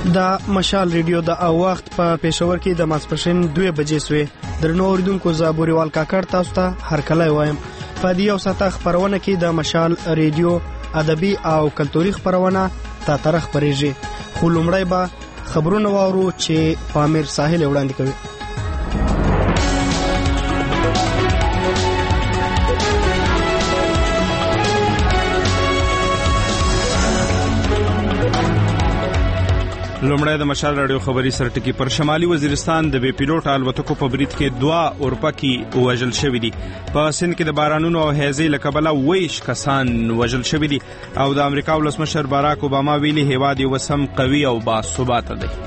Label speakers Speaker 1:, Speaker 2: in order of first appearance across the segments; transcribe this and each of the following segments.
Speaker 1: د مشال ریډیو د وخت په پېښور کې د ماسپښین 2 بجې سوې. درنو اوریدونکو زه بوریوال کاکړ تاسو ته هرکلی وایم. په دې یو ساعته خپرونه کې د مشال ریډیو ادبي او کلتوري خپرونه تا طرح خپرېږي. خو لومړی به خبرونه واورو چې پامیر ساحل وړاندې کوي.
Speaker 2: لومړی د مشال راډیو خبري سرټکی. پر شمالي وزیرستان د بې پیلوټ الوتکو په برید کې 2 اورپکي وژل شوي دي. په سند کې د بارانونو او هیزې له کبله 20 کسان وژل شوي دي او د امریکا ولسمشر باراک اوباما ویلي هیواد یې اوس هم قوي او باثباته دی.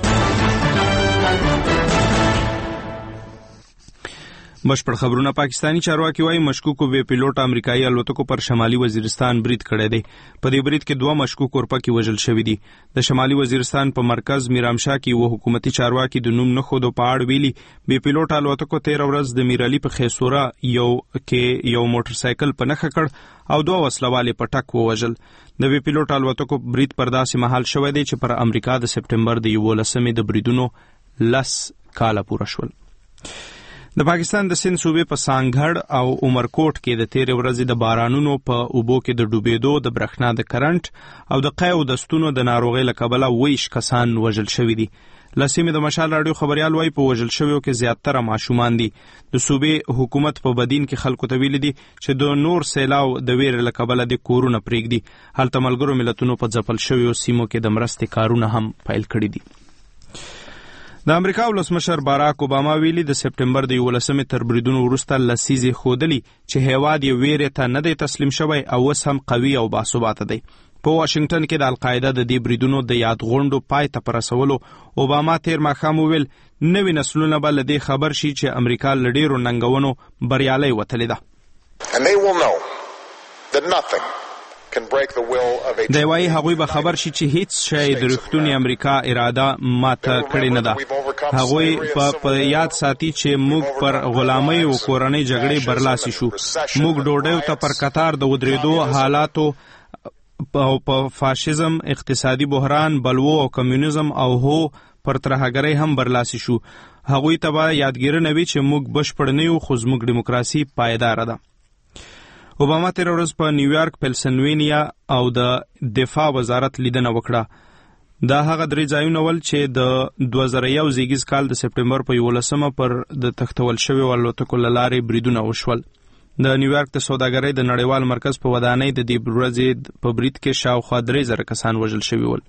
Speaker 2: بشپړ خبرونه. پاکستانی چارواکي وايي مشکوکو بې پیلوټ امریکایي الوتکو پر شمالي وزیرستان برید کړی دی. په دې برید کې 2 مشکوک اورپکي وژل شوي دي. د شمالي وزیرستان په مرکز میرامشاه کې و حکومتي چارواکي د نوم نه خودو په اړه ویلي بې پیلوټ الوتکو 13 ورځ د میرعلي په خیسوره یو موټر سایکل په نښه کړ او 2 وسلوالې په ټک ووژل. د بې پیلوټ الوتکو برید پر داسې مهال شوی دی چې پر امریکا د سپټمبر د 11 د بریدونو 10 کاله پوره شول. د پاکستان د سند صوبې په سانګړ او عمرکوټ کې د 13 ورځې د بارانونو په اوبو کې د ډوبېدو د برېښنا د کرنټ او د قیو د ستونو د ناروغۍ له کبله 20 کسان وژل شوي دي. لسیمې د مشال راډیو خبريال وايي په وژل شویو کې زیاتره ماشومان دي. د صوبې حکومت په بدین کې خلکو ته ویلي دي چې د نور سیلاو د ویرې له کبله د کورونه پرېږدي. هلته ملګرو ملتونو په ځپل شویو سیمو کې د مرستې کارونه هم پیل کړي دي. د امریکا ولسمشر باراک اوباما ویلي د سپټمبر د 11 تر بریدونو وروسته لسیزې ښودلي چې هیواد یې ویرې ته نه دی تسلیم شوی او اوس هم قوي او باثباته دی. په واشنگټن کې د القاعده د دې بریدونو د یاد غونډو پای ته په رسولو اوباما تیر ماښام وویل نوي نسلونه به له دې خبر شي چې امریکا له ډېرو ننګونو بریالۍ وتلې ده. دی وايي هغوی به خبر شي چې هیڅ شی د رښتونې امریکا اراده ماته کړې نه ده. هغوی په یاد ساتي چې موږ پر غلامۍ او کورنۍ جګړې برلاسي شو. موږ ډوډۍ ته پر قطار د ودرېدو حالاتو او په فاشیزم، اقتصادي بحران، بلوو او کمیونیزم او پر ترهګرۍ هم برلاسي شو. هغوی ته به یادګیرنه وي چې موږ بشپړ نه یو خو زموږ ډیموکراسي پایداره ده. اوباما تیر ورځ په نیویارک، پنسلوینیا او د دفاع وزارت لیدنه وکړه. دا هغه 3 ځایونه ول چې د 2001 زیږیز کال د سپټمبر په 11 پر د تختول شویو الوتکو له لارې بریدونه وشول. د نیویارک د سوداګرۍ د نړیوال مرکز په ودانۍ د دې ورځې په برید کې شاوخوا 3000 کسان وژل شوي ول.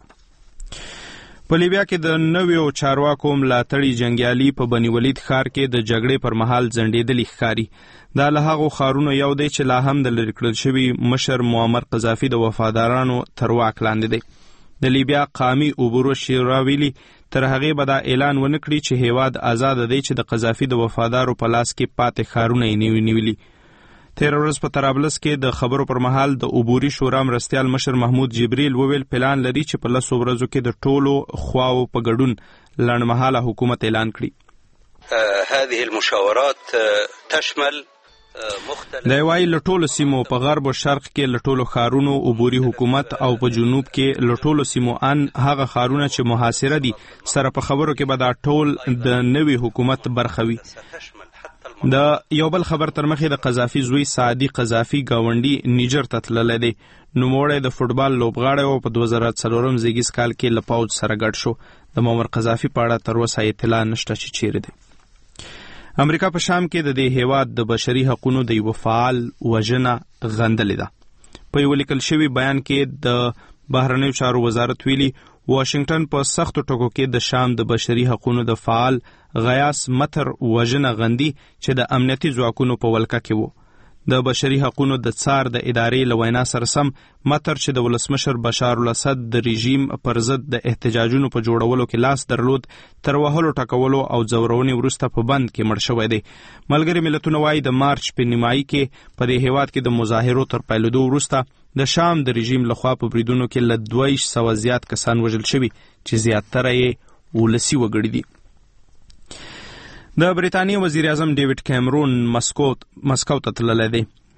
Speaker 2: په لیبیا کې د نویو چارواکو ملاتړي جنګیالي په بني ولید ښار کې د جګړې پر مهال ځنډېدلي ښکاري. دا له هغو ښارونو یو دی چې لا هم د لرې کړل شوي مشر معمر قذافي د وفادارانو تر واک لاندې دی. د لیبیا قامي اوبرو شورا ویلي تر هغې به دا اعلان ونه کړي چې هیواد آزاد دی چې د قذافي د وفادارو په لاس کې پاتې ښارونه یې نیولي. تیر ورځ په طرابلس کې د خبرو پر مهال د عبوري شورا مرستیال مشر محمود جبریل وویل پلان لري چې په 10 ورځو کې د ټولو خواو په ګډون لنډمهاله حکومت اعلان کړي.
Speaker 3: هذه المشاورات تشمل
Speaker 2: دی وايي له ټولو سیمو په غرب او شرق کې له ټولو ښارونو عبوري حکومت او په جنوب کې له ټولو سیمو هغه ښارونه چې محاصره دي سره په خبرو کې به دا ټول د نوي حکومت برخه وي. د یو بل خبر تر مخې د قذافي زوی سعدي قذافي گاونډي نیجر ته تللی دی. نوموړی د فوټبال لوبغاړی او په 2004 زیږیز کال کې له پوځ سره ګډ شو. د معمر قذافي په اړه تر اوسه اطلاع نشته چې چیرې دی. امریکا په شام کې د دې هیواد د بشري حقوقو د یو فعال وژنه غندلې ده. په یو لیکل شوي بیان کې د بهرنیو چارو وزارت ویلي واشنگټن په سختو ټکو کې د شام د بشري حقوقو د فعال غیاس متر وژنه غندي چې د امنیتي ځواکونو په ولکه کې وو. د بشري حقوقو د څار د ادارې له وینا سره سم متر چې د ولسمشر بشار الاسد د رژیم پر ضد د احتجاجونو په جوړولو کې لاس درلود تر وهلو ټکولو او ځورونې وروسته په بند کې مړ شوی دی. ملګري ملتونه وایي د مارچ په نیمایي کې په دې هیواد کې د مظاهرو تر پیلېدو وروسته د شام د رژیم لخوا په بریدونو کې له 200 زیات کسان وژل شوي چې زیاتره یې ولسي وګړي دي. د بریتانیا وزیر اعظم ډیوډ کیمرون مسکو ته تللی دی.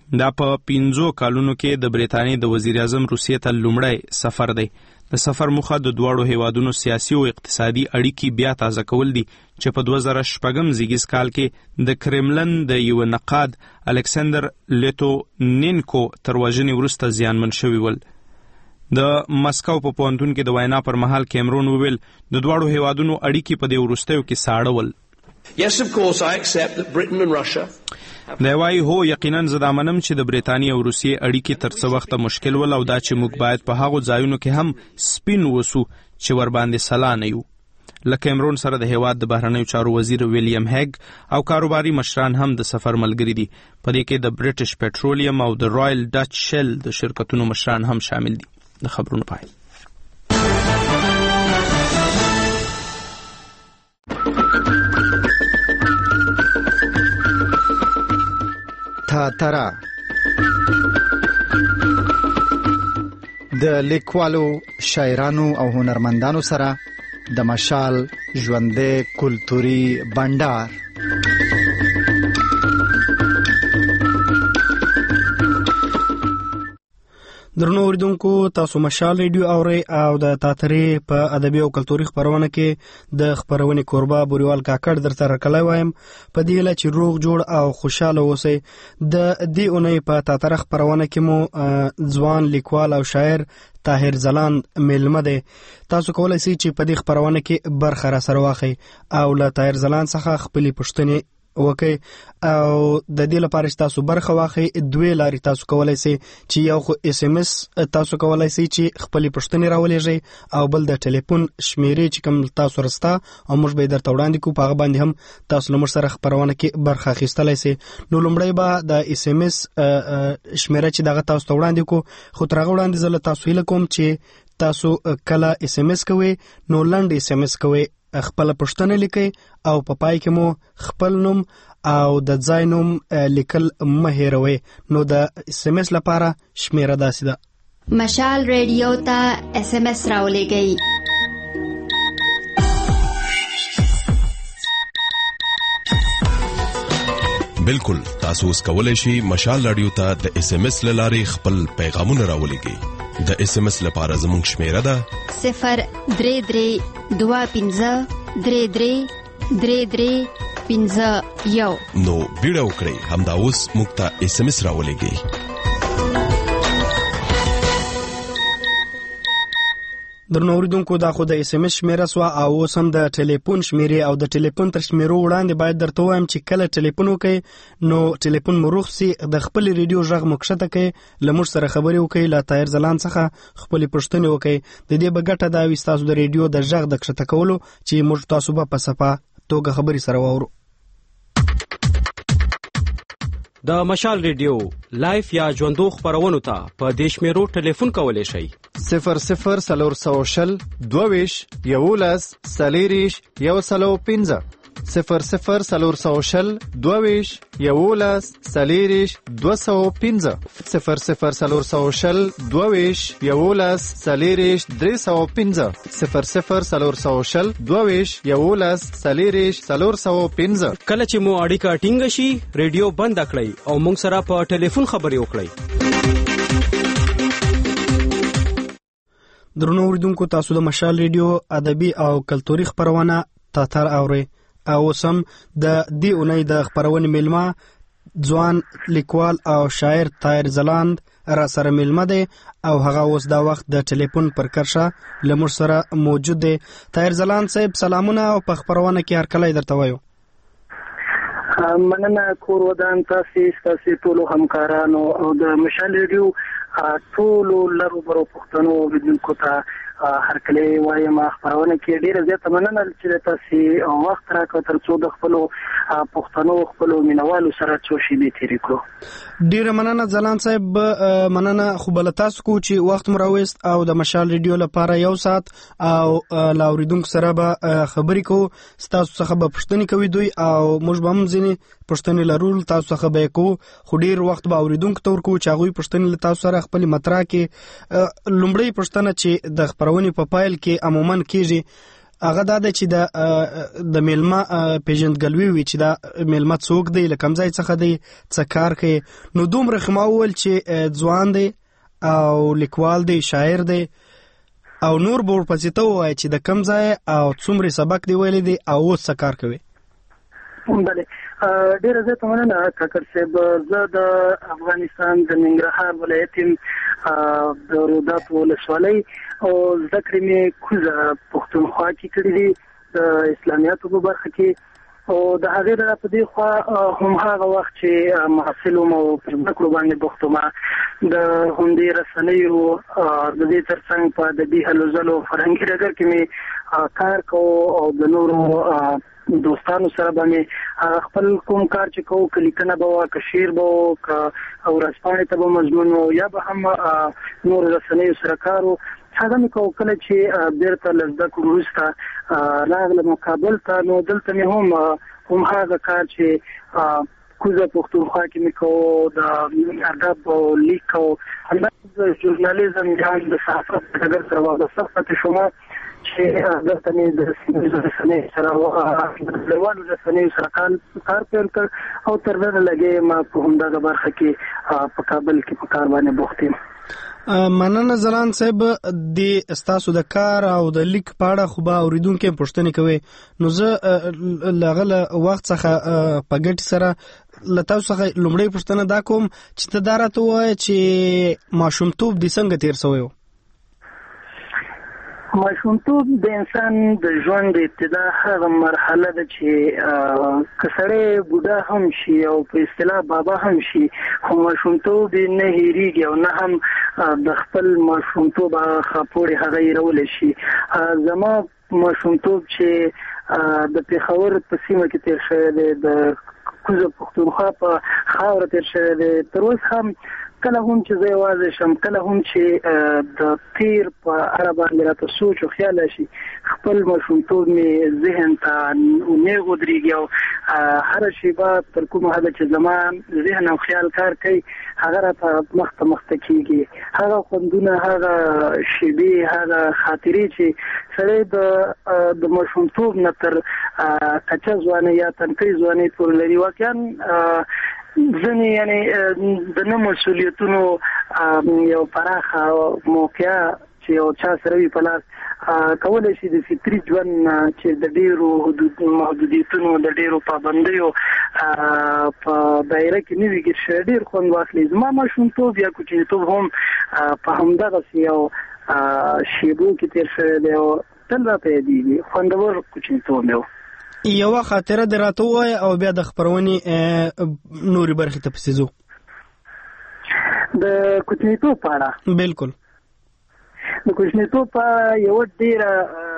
Speaker 2: دا په 5 کالونو کې د بریتانیې د وزیر اعظم روسیې ته لومړی سفر دی. د سفر موخه د دواړو هیوادونو سیاسي او اقتصادي اړیکې بیا تازه کول دي چې په 2006 زیږیز کال کې د کرملن د یو نقاد الکساندر لیتونینکو تر وژنې وروسته زیانمن شوي ول. د مسکو په پوهنتون کې د وینا پر مهال کیمرون وویل د دواړو هیوادونو اړیکې په دې وروستیو کې ساړه ول.
Speaker 4: Yes, of course, I accept that Britain and Russia
Speaker 2: دی وایي هو یقینا زه دا منم چې د بریتانیې او روسیې اړیکې تر څه وخته مشکل ول او دا چې موږ باید په هغو ځایونو کې هم سپین وسو چې ورباندې سلا نه یو. له کیمرون سره د هیواد د بهرنیو چارو وزیر ویلیام هیګ او کاروباري مشران هم د سفر ملګري دي. په دې کې د برټش پټرولیم او د رایل ډچ شل د شرکتونو مشران هم شامل دي. د خبرونو پای.
Speaker 5: تاترا د لیکوالو، شاعرانو او هنرمندانو سره د مشال ژوندې کلتوري بندر.
Speaker 1: درنو اوریدونکو، تاسو مشال ریډیو اورئ او د تاترې په ادبي او کلتوري خبرونه کې د خبرونې کوربه بوریوال کاکړ درته راکلی وایم. په دې هیله چې روغ جوړ او خوشحاله اوسئ. د دې اونۍ په تاتره خبرونه کې مو ځوان لیکوال او شاعر طاهر ځلاند میلمه دی. تاسو کولی شئ چې په دې خبرونه کې برخه راسره واخئ او له طاهر ځلاند څخه خپلې پوښتنې وکي او د دې لپاره چې تاسو برخه واخئ. دوی لارې تاسو کولی شئ چې یو خو SMS تاسو کولی شئ چې خپلې پوښتنې راولېږئ او بل د ټلیفون شمیرې چې کوم تاسو رسته او موږ به یې درته وړاندې کړو، په هغه باندې هم تاسو له موږ سره خپرونه کې برخه اخیستلی شئ. نو لومړی به د SMS شمیره چې دغه تاسو ته وړاندې کړو، خو تر هغه وړاندې زه له تاسو هیله کوم چې تاسو کله SMS کوئ نو لنډ SMS کوئ، خپل پوښتنه لیکئ او په پای کې مو خپل نوم او د ځای نوم لیکل مه هېروئ. نو د SMS لپاره شمیره داسې ده:
Speaker 6: مشال ریډیو ته SMS راولېږئ.
Speaker 7: بالکل، تاسو اوس کولی شئ مشال رادیو ته د SMS له لارې خپل پیغامونه راولېږئ. د SMS لپاره زموږ شمیره ده
Speaker 6: 03323333351.
Speaker 7: نو بیړه وکړئ، همدا اوس موږ ته SMS راولېږئ.
Speaker 1: درنو اوریدونکو، دا خو د SMS شمیره سوه او اوس هم د ټلیفون شمیرې او د ټلیفون تر شمیرو وړاندې باید درته ووایم چې کله ټلیفون وکئ نو ټلیفون مو روغ سي، د خپل ریډیو غږ مو کښته کئ، له موږ سره خبرې وکئ، له طاهر ځلاند څخه خپلې پوښتنې وکئ. د دې به ګټه دا وي ستاسو د ریډیو د غږ د کښته کولو چې موږ تاسو به په صفه توګه خبرې سره واورو.
Speaker 8: د مشال ریډیو لایف یا ژوندو خبرونو ته په دې شمیرو ټلیفون کولی شئ:
Speaker 5: 004022 11 40 105 004022 11 40 205 004022 11 40 305 004022 11 40 405.
Speaker 8: کله چې مو اړیکه ټینګه شي، ریډیو بند کړئ او موږ سره په ټلیفون خبرې وکړئ.
Speaker 1: درنو اوریدونکو، تاسو د مشال ریډیو ادبي او کلتوري خبرونه تاتر اورئ او سم د دې اونۍ د خبرونې میلمه ځوان لیکوال او شاعر طاهر ځلاند را سره میلمه دی او هغه اوس دا وخت د ټلیفون پر کرشه له موږ سره موجود دی. طاهر ځلاند صاحب، سلامونه او په خبرونه کې هرکلی درته وایو.
Speaker 9: مننه کور ودان تاسو ټولو همکارانو او د مشال ریډیو ټولو لرو برو پښتنو اوریدونکو ته هرکلی وایم. خبرونه کې ډیره زیاته مننه چې تاسو وخت راکړ تر څو د خپل پښتنو خپل مینوالو سره څو شیبې تیرې کړو.
Speaker 1: ډیره مننه ځلاند صاحب، مننه خو بل تاسو کو چې وخت مو راوست او د مشال ریډیو لپاره یو ساعت او لا اوریدونکو سره به خبرې کوو. تاسو څخه به پوښتنې کوي دوی او موږ به هم ځینې پوښتنې لرو، تاسو څخه به کوو، خو ډیر وخت به اوریدونکو ته ورکوو چې هغوی پوښتنې له تاسو سره خپل مطرح کې. لومړی پوښتنه چې د خبرونې په پایل کې عموما کیږي، هغه دا دی چې د میلمه پیژندګلوي وي چې دا میلمه څوک دی، له کوم ځای څخه دی، څه کار کوي. نو دومره ښه ما وویل چې ځوان دی او لیکوال دی، شاعر دی، او نور به ورپسې ته ووایي چې د کوم ځای او څومره سبق دی ویلی دی او اوس څه کار کوي.
Speaker 9: بله، ډیره زیاته مننه کاکړ صاحب. زه د افغانستان د ننګرهار ولایت د رودات ولسوالۍ او زده کړې مې کوزه پښتونخوا کې کړې دي د اسلامیاتو په برخه کې، او د هغې نه په دې خوا هم هغه وخت چې محصل وم او پر زده کړو باندې بوخت وم، د همدې رسنیو د دې ترڅنګ په ادبي هلو ځلو فرهنګي ډګر کې مې کار کوو او د نورو دوستانو سره باندې خپل کوم کار چې کوو، که لیکنه به وه، که شعر به وه، که ورځپاڼې ته به مضمون و، یا به هم نورو رسنیو سره کار و. هغه مې کوو. کله چې بیرته له زده کړو وروسته راغلم کابل ته، نو دلته مې هم هغه کار چې کوزه پښتونخوا کې مې کوو، د ادب او لیک او همداسې د ژورنالیزم یا د صحافت په ډګر سره وابسته پاتې شوم، چې دلته مې د سیمهییزو رسنیو سره نړیوالو رسنیو سره کار پیل کړ او تر ننه لګیا ما په همدغه برخه کې په کابل کې په کار باندې بوخت یم.
Speaker 1: مننه ځلاند صاحب. د ستاسو د کار او د لیک په اړه خو به اورېدونکي پوښتنې کوي، نو زه له هغه وخت څخه په ګټې سره له تاسو څخه لومړی پوښتنه دا کوم چې ته دا راته ووایې چې ماشومتوب دې څنګه تېر شوی و؟
Speaker 9: ماشومتوب د انسان د ژوند د ابتدا هغه مرحله ده چې که سړی بوډا هم شي او په اصطلاح بابا هم شي، خو ماشومتوب نه هېرېږي او نه هم د خپل ماشومتوب خاپوړې هغه هېرولی شي. زما ماشومتوب چې د پېښور په سیمه کې تېر شوی دی، د کوزه پښتونخوا په خاوره تېر شوی دی، تر اوس هم کله هم چې زه یوازې شم، کله هم چې د تیر په اړه باندې راته سوچ او خیال شي، خپل ماشومتوب مې ذهن ته نیغ ودرېږي او هره شیبه تر کومه حده چې زما ذهن او خیال کار کوي هغه راته مخته کېږي. هغه خوندونه، هغه شیبې، هغه خاطرې چې سړی د ماشومتوب نه تر کچه ځوانۍ یا تنکۍ ځوانۍ پورې لري. واقعا ځینې یعنې د نه مسؤلیتونو یو پراخه موقعه چې یو چا سره وي په لاس، کولی شي د فطري ژوند چې د ډېرو محدودیتونو، د ډېرو پابندیو په دایره کې نه وي ګیر شوی، ډېر خوند واخلي. زما ماشومتوب یا کوچنیتوب هم په همدغسې یو شیبو کې تېر شوی دی او تل راته یادېږي. خوندور کوچنیتوب مې و.
Speaker 1: یوه خاطره دې راته ووایه او بیا د خپرونې نورې برخې ته پسې ځو.
Speaker 9: د کوچنیتوب په اړه؟
Speaker 1: بلکل.
Speaker 9: د کوچنیتوب په یوه ډېره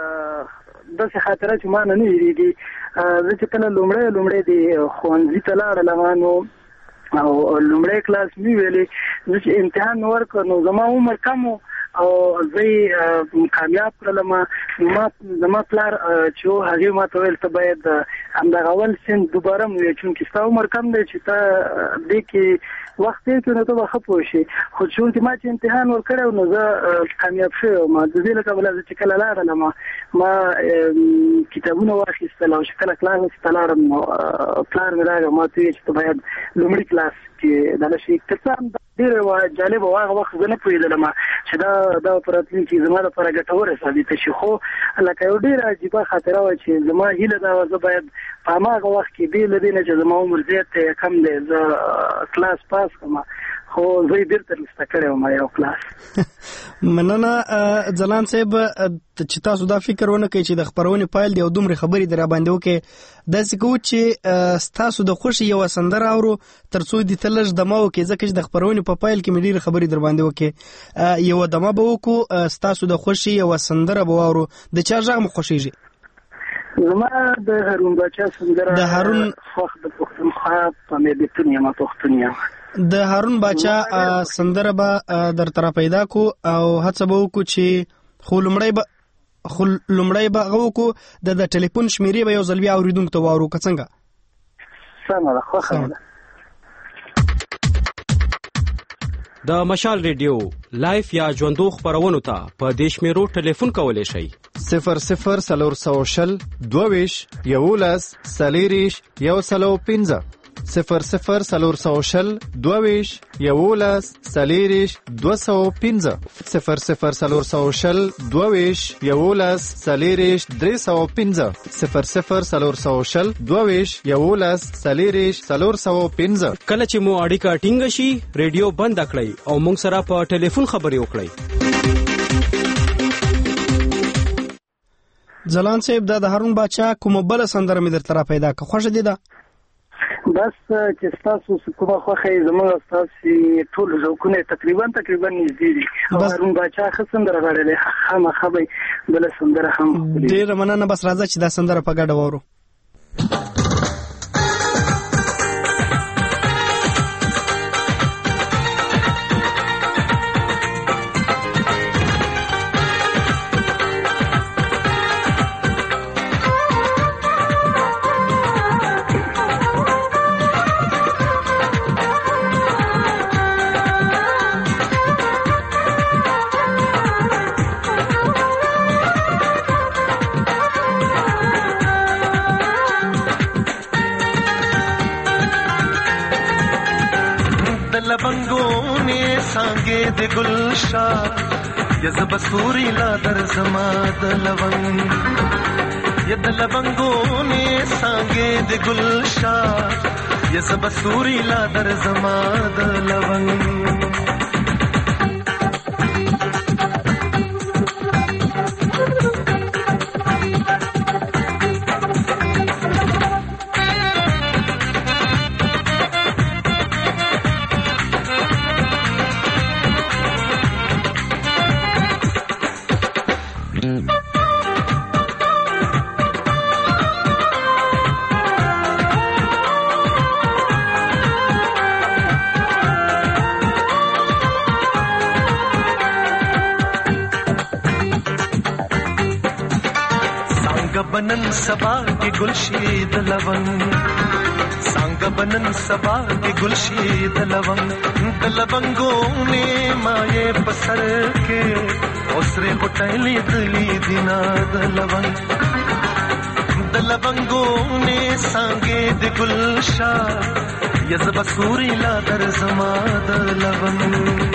Speaker 9: داسې خاطره چې ما نه هېرېږي، زه چې کله لومړی د ښوونځي ته لاړلم نو او لومړی کلاس مې ویلې، زه چې امتحان مې ورکړ نو زما عمر کم و او زه کامیاب کړلم. زما پلار چې و هغې ما ته ویل ته باید همدغه اول سن دوباره مو ویې، چونکې ستا عمر کم دی چې ته دې کې وخت تېر کړې نو ته به ښه پوه شې. خو چونکې ما چې امتحان ورکړی نو زه کامیاب شوی وم. د دې له کبله زه چې کله لاړلم ما کتابونه واخیستل او چې کله کلاس ته لاړم نو پلار مې راغی ما ته ویې چې ته باید لومړي کلاس کې دغه شي. که څه هم ډېره جالبه وه، هغه وخت زه نه پوهېدلم چې دا په راتلونکي کې زما لپاره ګټوره ثابته شي. خو لکه یو ډېره عجیبه خاطره وه چې زما هیله دا وه زه باید په هماغه وخت کې بې له دې نه چې زما عمر زیات دی کم دی زه کلاس پاس کړم، خو زه یې بېرته رسته کړی وم یو کلاس.
Speaker 1: مننه ځلاند صاحب چې تاسو دا فکر ونه کوئ چې د خپرونې پیل دی او دومره خبرې در راباندې وکړئ. داسې کوو چې ستاسو د خوښې یوه سندره اورو تر څو دې ته لږ دمه وکړي، ځکه چې د خپرونې په پیل کې مې ډېرې خبرې در باندې وکړې. یوه دمه به وکړو، ستاسو د خوښې یوه سندره به واورو. د چا غږ مو خوښېږي؟
Speaker 9: زما د هارون باچا سندره
Speaker 1: د هارون
Speaker 9: خوښ د پښتونخوا په مې بېتون یم پښتون یم.
Speaker 1: د هارون باچا سندره به درته را پیدا کو او هڅه به وکړو چې خو لومړی به هغه وکړو د ټلیفون شمیرې به یو ځل بیا اورېدونکو ته واورو، که څنګه؟
Speaker 9: سمه ده، خوښه ده.
Speaker 8: د مشال ریډیو لایف یا ژوندو خپرونو ته په دې شمیرو ټلیفون کولی شئ
Speaker 5: 00 22 11 40 105 00 22 11 40 205 00 22 11 40 305 00 22 11 40 405.
Speaker 8: کله چې مو اړیکه ټینګه شي ریډیو بند کړئ او موږ سره په ټلیفون خبرې وکړئ.
Speaker 1: ځلان صاحب دا د هارون باچا کومه بل سندره مې درته را پیدا که خوښه دي ده
Speaker 9: بس چې تاسو کومه خوښه زموږ تاسو ټول ذوقونه تقریبا نږدې دي. هارون باچا ښه سندره غاړي خامخا به بل سندره هم
Speaker 1: ډېره مننه. بس راځه چې دا سندره په ګډه وورو.
Speaker 10: لبنگوں نے سانگے دے گلشا یزب سوری لا در زماد لونگ ید لبنگوں نے سانگے دے گلشا یزب سوری لا در زماد لونگ बनन सबा के गुलशीद लवंग सांग बनन सबा के गुलशीद लवंग लवंगों ने माये पसर के ओसरे होटली दिली दिनाद लवंग लवंगों ने सांगे दे गुलशा यज़ब सूरी ला दर जमाद लवंग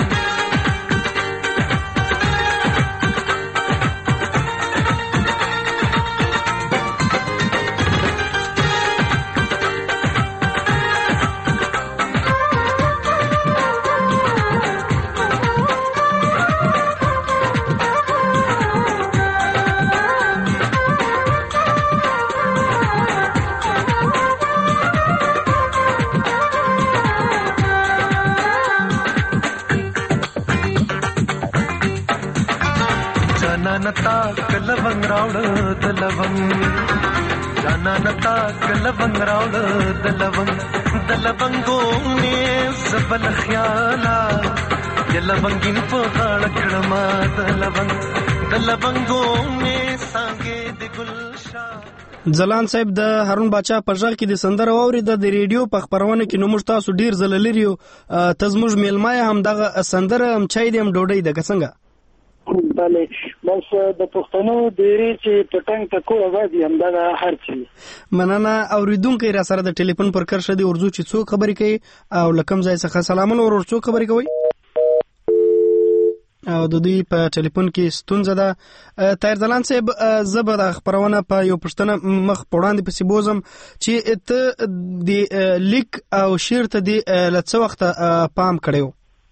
Speaker 10: नता कलवंग रावड़ दलवंग जाना नता कलवंग रावड़ दलवंगों ने सबल ख्याला ये लवंगिन पगाड़ खड़मा दलवंगों ने सांगे दे गुलशा.
Speaker 1: ځلان صاحب د هارون باچا په ژغ کې د سندره واورید د ریډیو په خبرونه کې نو موږ تاسو ډیر زله لريو تزموج میلمای هم دغه سندره هم چای دیم ډوډۍ د څنګه
Speaker 9: بله بس د پښتنو ډېری چې پټنګ تکو آوازي هم دا هر چی
Speaker 1: مننه. اوریدونکو را سره د ټلیفون پر کرشه دی ورزو چې څوک خبرې کوي او لکم ځای څخه سلامونه ورور څوک خبرې کوي او د دې په ټلیفون کې ستونزه ده. طاهر ځلان صاحب زبر د خبرونه په یو پښتنه مخ پوړاندې پسې بوزم چې ته د لیک او شعر ته د لڅ وخت پام کړو.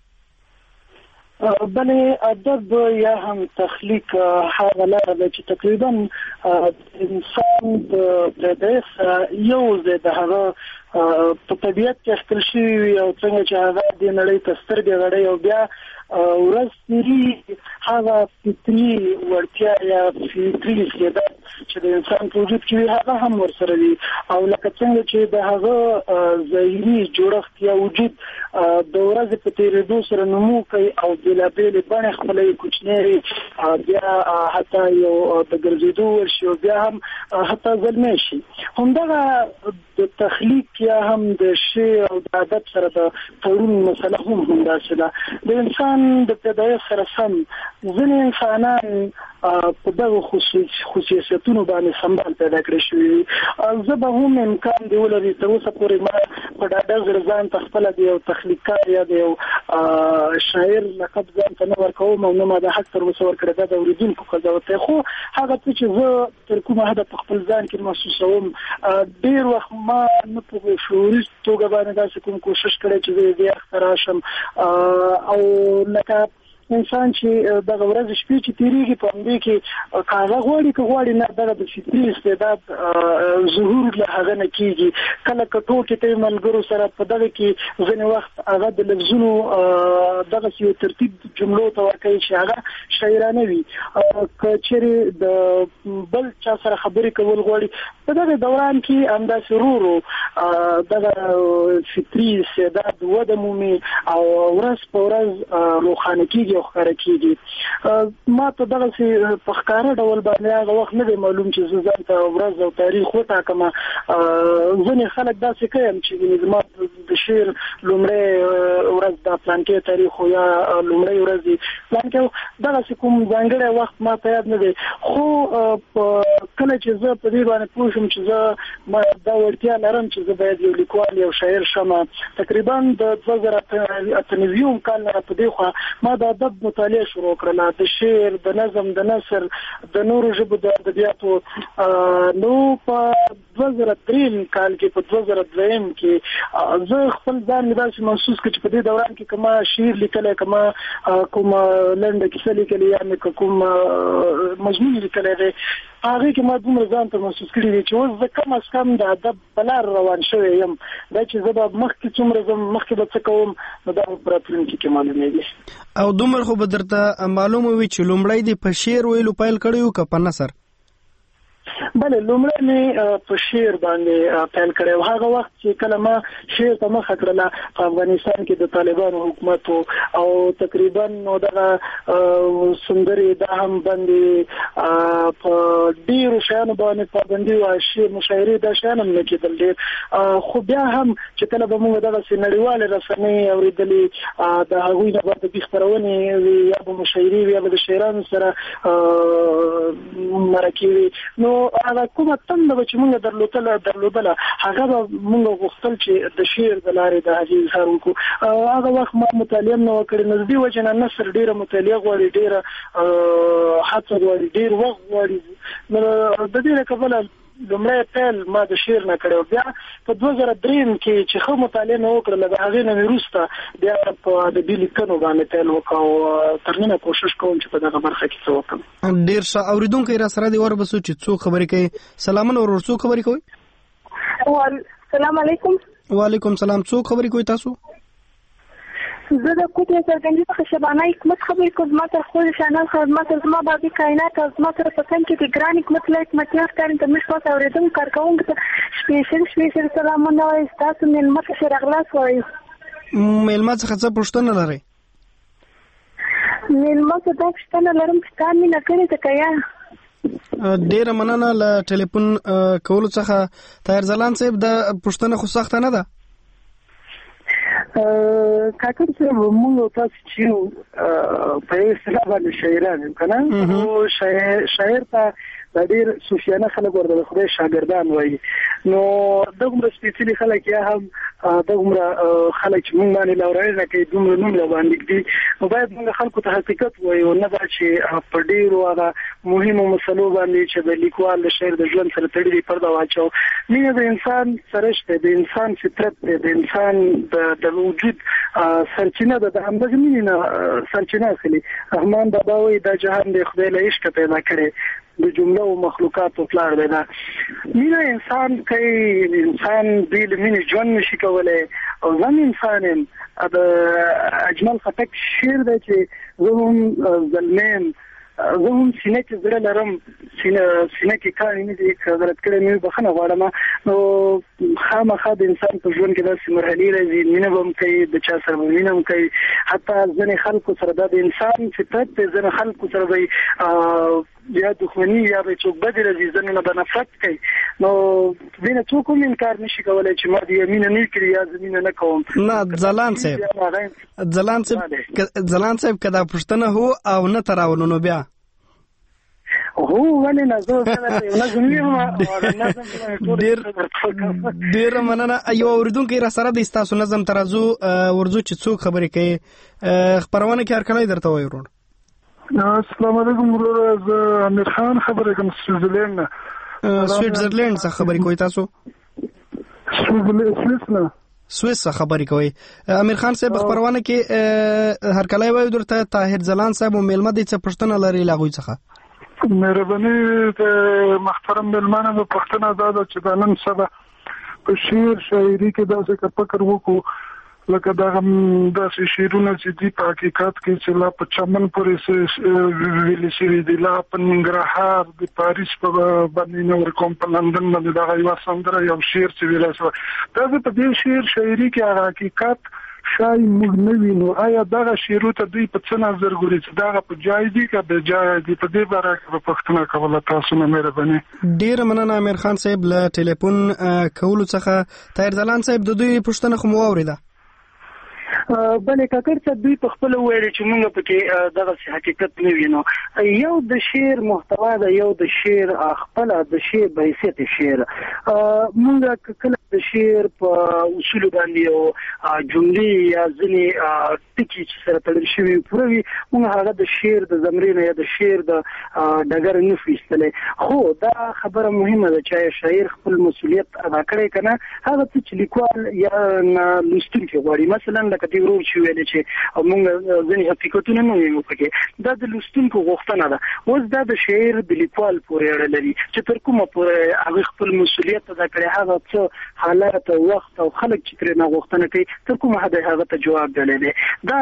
Speaker 9: بله ادب یا هم تخلیق هغه لاره ده چې تقریبا انسان د پیدایش یو ځای د هغه په طبیعت کې خپل شوي او څنګه چې هغه د نړۍ ته سترګې غړی او بیا ورځ تیري هغه فطري وړتیا یا فطري استعداد چې د انسان په وجود کې هغه هم ورسره وي او لکه څنګه چې د هغه ظاهري جوړښت یا وجود د ورځې په تېرېدو سره نمو کوي او بېلابېلې بڼې خپلوي کوچنۍ بیا حتی یو د ګرځېدو ورشي او بیا هم حتی زلمی شي. همدغه د تخلیق کې هم د شعر او د ادب سره د تړون مسله هم همداسې ده. د انسان د پیدایښت سره سم ځینې انسانان په دغه خصوصیتونو باندې سمبال پیدا کړی شوي. زه به هم امکان دی ولري تر اوسه پورې ما په ډاډه زړه ځان ته خپله د یو تخلیقکار یا د یو شاعر لقب ځان ته نه ورکوم او نه ما د حق تر اوسه ورکړی. دا د اورېدونکو قضاوت دی، خو هغه څه چې زه تر کومه حده په خپل ځان کې محسوسوم ډېر وخت ما نه په شعوري توګه باندې داسې کوم کوشش کړی چې زه دې اخته راشم او لکه انسان چې دغه ورځ شپې چې تیریږي په همدې کې کاغه غواړي که غواړي نه دغه د فطري استعداد ظهور له هغه نه کېږي. کله که ټوکې ته ملګرو سره په دغه کې ځینې وخت هغه د لفظونو دغسې یو ترتیب جملو ته ورکوي چې هغه شاعرانه وي. که چېرې د بل چا سره خبرې کول غواړي په دغه دوران کې همداسې ورو ورو دغه فطري استعداد وده مومي او ورځ په ورځ روښانه کېږي او ښکاره کېږي. ما ته دغسې په ښکاره ډول باندې هغه وخت نه دی معلوم چې زه ځان ته ورځ او تاریخ وټاکم. ځینې خلک داسې کوي چې زما د شعر لومړی ورځ د پلانکې تاریخ یا لومړی ورځ پلانکې دغسې کوم ځانګړی وخت ما ته یاد نه دی، خو کله چې زه په دې باندې پوه شم چې زه دا وړتیا لرم چې زه باید یو لیکوال یو شاعر شم، تقریبا د 2098 کال نه په دې خوا ما د ادب مطالعه شروع کړله، د شعر، د نظم، د نثر، د نورو ژبو د ادبیاتو. نو په 2003 کال کې په 2002 کې زه خپل ځان داسې محسوس کړ چې په دې دوران کې کما شعر لیکلی، کما کوم لنډه کیسه لیکلې یا کوم مضمون لیکلی دی، هغه کې ما دومره ځان ته محسوس کړی دی چې اوس زه کم از کم د ادب په لار روان شوی یم. دا چې زه به مخکې څومره ځم، مخکې به څه کوم، نو دا په راتلونکي کې معلومېږي.
Speaker 1: او دومره خو به درته معلومه وي چې لومړی دې په شعر ویلو پیل کړی و که په نثر؟
Speaker 9: بله، لومړی مې په شعر باندې پیل کړی و. هغه وخت چې کله ما شعر ته مخه کړله په افغانستان کې د طالبانو حکومت او تقریبا نو دغه سندرې دا هم باندې په ډېرو شیانو باندې پابندي وه، شعر مشاعرې دا شیان هم نه کېدل ډېر. خو بیا هم چې کله به موږ دغسې نړیوالې رسنۍ اورېدلې د هغوی نه به ادبي خپرونې وي یا به مشاعرې وي یا به د شاعرانو سره مرکې وي، نو هغه کومه تنده به چې موږ درلودله هغه به موږ غوښتل چې د شعر د لارې د هغې اظهار وکړو. هغه وخت ما مطالعه هم نه وه کړې، نو د دې وجې نه نثر ډېره مطالعه غواړي، ډېره هڅه غواړي، ډېر وخت غواړي. نو د دې نه کبله لومړی پیل ما د شعر نه کړی، بیا په 2003 کې چې ښه مطالعه مې وکړله د هغې نه مې وروسته بیا په ادبي لیکنو باندې پیل وکړ او تر ننه کوشش کوم چې په دغه برخه کې څه وکړم.
Speaker 1: ډېر ښه. اورېدونکی را سره دې وربسو چې څوک خبرې کوي. سلامونه ورور، څوک خبرې کوي؟
Speaker 11: سلام علیکم.
Speaker 1: وعلیکم سلام. څوک خبرې کوي تاسو؟
Speaker 11: زه د کوټې څرګندي څخه شبانه حکمت خبرې کوم. زما تر خپل چینل خدمت زما بابي کائنات او زما سره په څنګ کې د ګران حکمت له حکمتیار کارن ته مش پاس اورېدم کارکوونکو ته سپیشل سلامونه وایي. ستاسو مېلمه ته ښه راغلاست وایو.
Speaker 1: مېلمه څخه څه پوښتنه لرئ؟
Speaker 11: مېلمه ته دا پوښتنه لرم چې تا مینه کړې ده که یا؟
Speaker 1: ډېره مننه له ټلیفون کولو څخه. طاهر ځلاند صاحب، دا پوښتنه خو سخته نه ده؟
Speaker 9: کاکر صاحب، موږ تاسو چې په یو اصطلاح باندې شاعران یو که نه، شاعر ته دا ډېر صوفیانه خلک ورته د خدای شاګردان وایي. نو دغومره سپېڅلي خلک یا هم دغومره خلک چې موږ باندې لاورایزه کوي دومره نوم له باندې ږدي، نو باید موږ خلکو ته حقیقت ووایو، نه دا چې په ډېرو هغه مهمو مسلو باندې چې د لیکوال د شعر د ژوند سره تړلي پرده واچو. مینه د انسان سرشت دی، د انسان فطرت دی، د انسان د وجود سرچینه ده، د همدغه مینې نه سرچینه اخلي. رحمان بابا وایي دا جهان د خدای له عشقه پیدا کړی، د جمله او مخلوقاتو پلار دی. دا مینه انسان کوي، انسان بې له مینې ژوند نشي کولی. او زه هم انسان یم. د اجمل خټک شعر دی چې زه هم زلمی یم، زه هم سینه کې زړه لرم، سینه کې کاڼي نه دي، که غلط کړی مې بخښنه غواړم. نو خامخا د انسان په ژوند کې داسې مرحلې راځي مینه به هم کوي د چا سره به مینه هم کوي حتی ځینې خلکو سره دا د انسان فطرت دی ځینې خلکو سره به یا دښمني یا به څوک بدې راځي ځینې نه به نفرت کوي نو دې نه څوک هم انکار نشي کولی چې ما دې مینه نه کړي یا زه مینه نه کوم
Speaker 1: نه ځلان صاحب که دا پوښتنه هو او نه ته راولو نو بیا
Speaker 9: هو ولې نه زه نظم یم
Speaker 1: ډېره مننه یو اورېدونکی را سره دی ستاسو نظم ته راځو ورځو چې څوک خبرې کوي خپرونه کې هرکلی درته وایي ورور
Speaker 12: السلام علیکم ورور زه امیر خان خبرې کوم سویټزرلینډ نه
Speaker 1: سویټزرلینډ څخه خبرې کوئ تاسو سویس څخه خبرې کوي امیر خان صاحب خبرونه کې هرکلی وایي درته طاهر ځلان صاحب او میلمه دی څه پوښتنه لري له هغوی څخه
Speaker 12: مهرباني د محترم میلمانه په پوښتنه دا ده چې دا نن سبا په شعر شاعري کې داسې که فکر وکړو لکه داسې شعرونه چې دي په حقیقت کې چې لا په چمن پورې ویلي شوي دي لا په ننګرهار د پاریس په باندې نه ورکوم په لندن باندې دغه یوه سندره یو شعر چې ویلی شوی دا زه په دې شعر شاعري کې هغه حقیقت شای موږ نه وینو آیا دغه شعرو ته دوی په څه نظر ګوري چې دغه په جای دي که بې جایه دي په دې باره کې به پوښتنه کوله تاسو نه مهرباني
Speaker 1: ډېره مننه امیر خان صاحب له ټلیفون کولو څخه طاهر ځلان صاحب د دوی پوښتنه خو مو واورېده
Speaker 9: بلې کاکړ څه دوی په خپل ویل چې موږ پکې دغه حقیقت نه وینو یو د شعر محتوا ده یو د شعر خپل د شعر په حیثیت شعر موږ کله د شعر په اصول باندې او جملې یا ځینې ټکي چې سره تړل شوي پوره وي موږ هغه د شعر د زمرې نه یا د شعر د ډګر نه ویستلی خو دا خبره مهمه ده چې شاعر خپل مسؤلیت ادا کړی که نه هغه څه چې لیکوال یا لوستونکی غواړي مثلا لکه دې ورور چې ویلې چې موږ ځینې حقیقتونه نه ویو پکې دا د لوستونکو غوښتنه ده اوس دا د شعر د لیکوال پورې اړه لري چې تر کومه پورې هغه خپل مسؤلیت ادا کړی هغه څه حالات او وخت او خلک چې ترې نه غوښتنه کوي تر کومه حده هغه ته جواب ډلی دی دا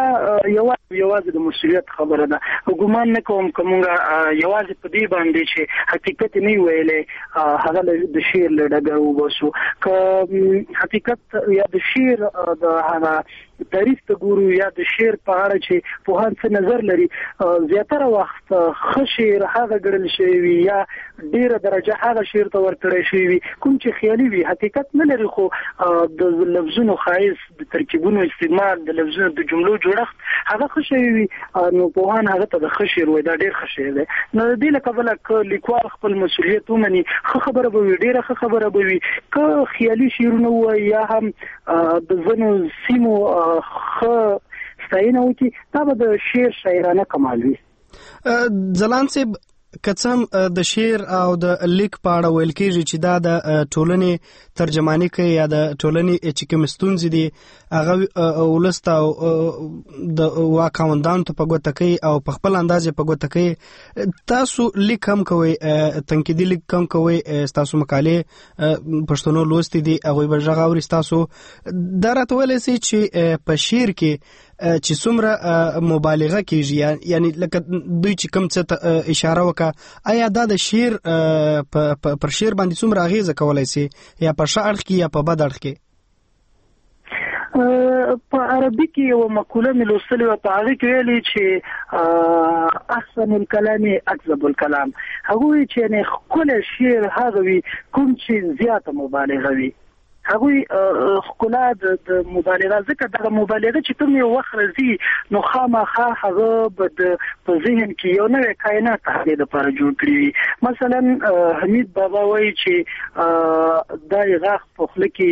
Speaker 9: یوازې د مسؤلیت خبره ده ګمان نه کوم که موږ یوازې په دې باندې چې حقیقت نه ویلی هغه د شعر له ډګر وباسو که حقیقت یا د شعر د هغه تاریخ ته ګورو یا د شعر په اړه چې پوهان څه نظر لري زیاتره وخت ښه شعر هغه ګڼل شوی وي یا ډېره درجه هغه شعر ته ورکړی شوی وي کوم چې خیالي وي حقیقت نه لري خو د لفظونو ښایست د ترکیبونو استعمال د لفظونو د جملو جوړښت هغه ښه شوی وي نو پوهان هغه ته د ښه شعر وایي دا ډېر ښه شعر دی نو د دې له کبله که لیکوال خپل مسؤلیت ومني ښه خبره به وي ډېره ښه خبره به وي که خیالي شعرونه ووایي یا هم د ځینو سیمو ښه ستاینه وکړي دا به د شعر شاعرانه کمال وي
Speaker 1: ځلان صاحب که څه هم د شعر او د لیک په اړه ویل کېږي چې دا د ټولنې ترجماني کوي یا د ټولنې چې کوم ستونزې دي هغه ولس ته د واک خاوندانو ته په ګوته کوي او په خپل انداز یې په ګوته کوي تاسو لیک هم کوئ تنقیدي لیک هم کوئ ستاسو مقالې پښتنو لوستې دي هغوی به غږ اوري ستاسو دا راته ویلی سئ چې په شعر کې چې څومره مبالغه کېږي یعنی لکه دوی چې کوم څه اشاره وکړه آیا دا د شعر پر شعر باندې څومره اغیزه کولی سي یا په ښه اړخ کې یا په بد اړخ کې
Speaker 9: په عربي کې یو مقوله مې لوستلې وه په هغې کې ویلي چې احسن الکلام اکذب الکلام هغوی چې یعنې ښکلی شعر هغه وي کوم چې زیاته مبالغه وي هغوی ښکلا د مبالغه ځکه دغه مبالغه چې کوم یو وخت راځي نو خامخا هغه به په ذهن کې یو نوی کائنات هغې دپاره جوړ کړي وي مثلا حمید بابا وایي چې دا یې غاښ په خوله کې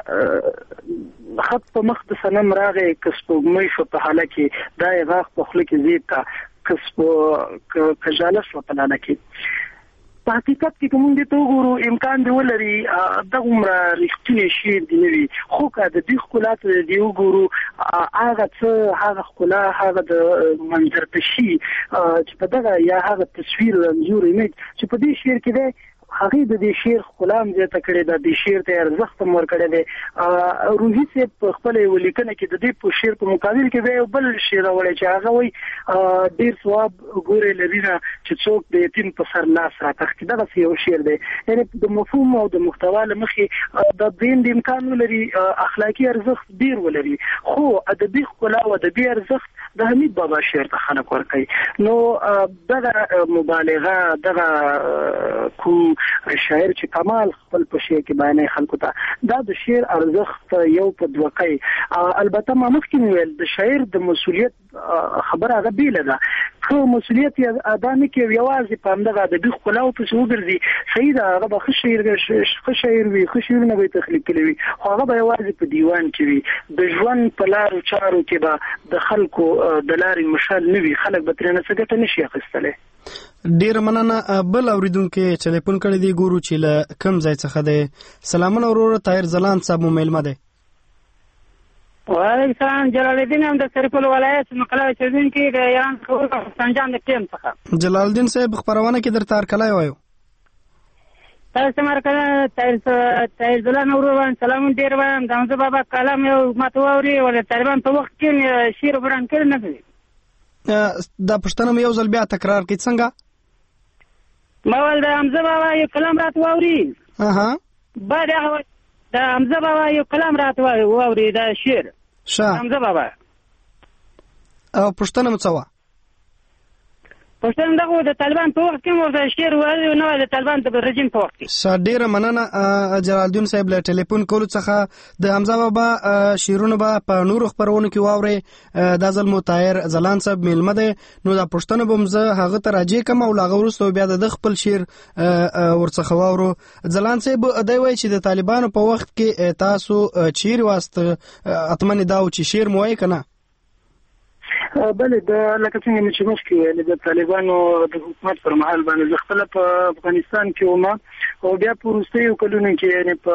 Speaker 9: خط په مخ د صنم راغی که سپوږمۍ شوه په هاله کې دا یې غاښ په خوله کې زیب کا که ژاله شوه په لاله کې په حقیقت کې که موږ دې ته وګورو امکان دی ولري دغومره رښتونی شعر دې نه وي خو که د دې ښکلا ته دې وګورو هغه څه هغه ښکلا هغه د منظرکشي چې په دغه یا هغه تصویر انځور ایمیج چې په دې شعر کې دی هغه د دې شعر غلام زیاته کړی د دې شعر ته ارزښت ورکړی دی. روحي صاحب په خپل ولیکنه کې د دې په شعر په مقابل کې به بل شعر وړي چې هغه وایي ډیر ثواب ګوري لري چې څوک د یتیم په سر لاس راکړي. دا یو شعر دی، یعنی د مفهوم او د محتوا لمخې د دین د امکان ولري، اخلاقی ارزښت ډیر ولري، خو ادبي ښکلا او ادبي ارزښت د حمید بابا شعر ته خلک ورکوي. نو دغه مبالغه دغه کوم شاعر چې کمال خپل په شعر کې بیانوي خلکو ته، دا د شعر ارزښت یو په دوکۍ. البته ما مخکې ویل د شاعر د مسؤلیت خبره هغه بیله ده، که مسؤلیت یې ادا نه کوي یوازې په همدغه ادبي ښکلاو پسې وګرځي، صحیح ده، هغه به ښه شاعر وي، ښه شعرونه به یې تخلیق کړي وي، خو هغه به یوازې په دیوان کې وي. د ژوند په لارو چارو کې به د خلکو د لارې مشال نه وي، خلک به ترې نه څه ګټه نشي اخیستلی.
Speaker 1: ډیر مننه. بل اوریدونکو ټلیفون کړی دی، ګورو چې له کوم ځای څخه دی. سلامونه وروره، طاهر ځلاند صاحب مو میلمه دی.
Speaker 13: وعلیکم السلام. جلال الدین هم د سرپل ولایت مقله چردونکي د ایران سنجان د ټیم څخه.
Speaker 1: جلال الدین صاحب خبرونه کې درته هرکلی وایو.
Speaker 13: تاسو مرکه طاهر ځلاند وروره سلام ډیر وایم. د حمزه بابا کلام یو ماته واوري ولې طالبان په وخت کې شعر بران کړی نه دی.
Speaker 1: دا پښتنه مې یو ځل بیا تکرار کړئ څنګه؟
Speaker 13: ما ول د حمزه بابا یو کلام راته واوري. بعد هغه د حمزه بابا یو کلام راته واوري د شعر حمزه بابا.
Speaker 1: او پښتنه مې څه وه؟
Speaker 13: پښتنه دغه د طالبان په وخت کې مو د شعر وایي، نو د طالبان د رژیم په وخت کې.
Speaker 1: ډیره مننه جلال الدین صاحب له ټلیفون کولو څخه. د حمزه بابا شعرونه به په نورو خپرونو کې واورئ. دا ځل مو طاهر ځلاند صاحب میلمه دی، نو دا پښتنه به هم زه هغه ته راجع کوم او له هغه وروسته بیا د خپل شعر ورڅخه واورو. ځلاند صاحب دی وایي چې د طالبانو په وخت کې تاسو چیرې واسطه اتمنې دا و چې شعر مو وایي که نه؟
Speaker 9: بله، د لکه څنګه مې چې مخکې ویلې د طالبانو د حکومت پر مهال باندې زه خپله په افغانستان کې وم، او بیا په وروستیو کلونو کې یعنې په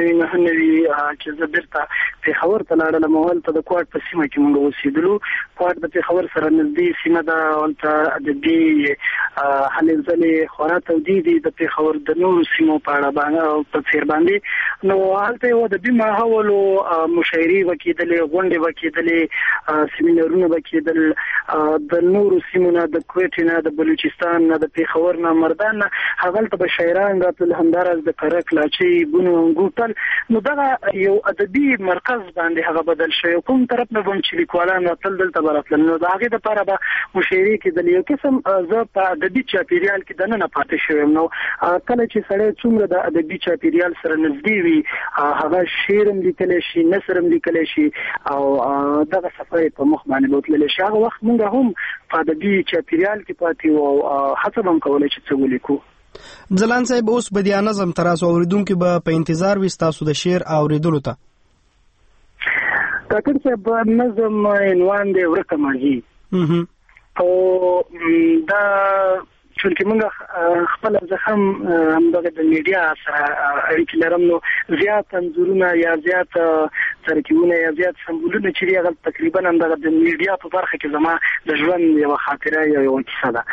Speaker 9: 98 چې زه بیرته پېښور ته لاړلم، هلته د کوټ په سیمه کې موږ اوسېدلو. کوټ د پېښور سره نږدې سیمه ده، هلته ادبي هلې ځلې خورا تودې دي د پېښور د نورو سیمو په اړه باندې په څېر باندې. نو هلته یو ادبي ماحول و، مشاعرې به کېدلې، غونډې به کېدلې، سیمینارونه به کېدل د نورو سیمو نه، د کویټ نه، د بلوچستان نه، د پېښور نه، مردان نه، هغلته به شاعران راتلل، همداراز د کرک، لاچي، بونو، انګوټل. نو دغه یو ادبي مرکز باندې هغه بدل شوی. کوم طرف نه بم چې لیکوالان راتلل دلته به راتلل، نو د هغې دپاره به مشاعرې کېدلې. یو قسم زه په ادبي چاپېریال کې دننه پاتې شوی یم. نو کله چې سړی څومره د ادبي چاپېریال سره نږدې وي، هغه شعر هم لیکلی شي، نثر هم لیکلی شي، او دغه سفر یې په مخ باندې بوتللی شي. هغه وخت موږ هم په ادبي چاپېریال کې پاتې وو او هڅه به هم کولی چې څه ولیکو.
Speaker 1: ځلاند صاحب اوس به دې نظم تر اوسه اورېدونکي به په انتظار وي ستاسو د شعر اورېدلو ته.
Speaker 9: کاکړ صاحب نظم عنوان دی ورکه ماضي، او دا چونکې موږ خپل زه هم همدغه د میډیا سره اړیکې لرم، نو زیات انځورونه یا زیات ترکیبونه یا زیات سمبولونه چې دي هغه تقریبا همدغه د میډیا په برخه کې زما د ژوند یوه خاطره یا یوه کیسه ده.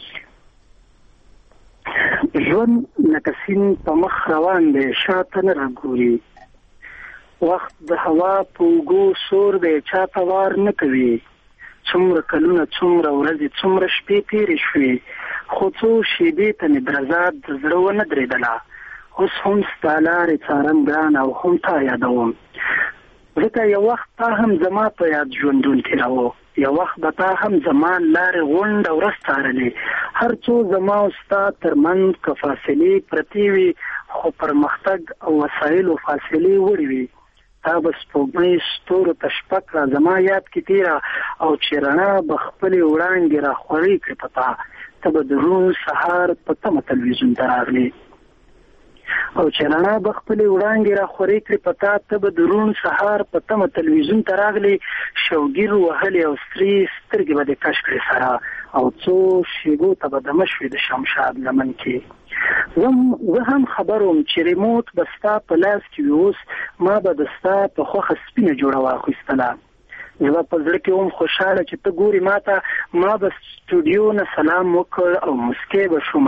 Speaker 9: ژوند لکه سیند په مخ روان دی، شاته نه راګوري، وخت د هوا په اوږو سور دی، چاته وار نه کوي. څومره کلونه، څومره ورځې، څومره شپې تېرې شوې، خو څو شېبې ته مې درزاد د زړه ونه درېدله. اوس هم ستا لارې څارم ګران او هم تا یادوم، ځکه یو وخت تا هم زما په یاد ژوندون تېراوه، یو وخت به تا هم زما لارې غونډ او رس څارلې. هر څو زما او ستا ترمنځ که فاصلې پرتې وي، خو پرمختګ او وسایلو فاصلې وړې وي. تا به سپوږمۍ ستورو ته شپه کړه زما یاد کې تېره، او چې رڼا به خپلې وړانګې راخورې کړې په تا. ته به د روڼ سهار په تمه تلویزیون ته راغلې، او چې رڼا به خپلې وړانګې راخورې کړې په تا. ته به د روڼ سهار په تمه تلویزیون ته راغلې، شوګیر وهلې او سترې سترګې به دې کش کړې سره، او څو شېبو ته به دمه شوې د شمشاد لمن کې. زه هم خبر وم چې ریموټ به ستا په لاس کې وي، اوس ما به د ستا په خوښه سپینه جوړه واخیستله. زه په زړه کې وم خوشحاله چې ته ګورې ما ته. ما به سټوډیو نه سلام وکړ او مسکی به شومه،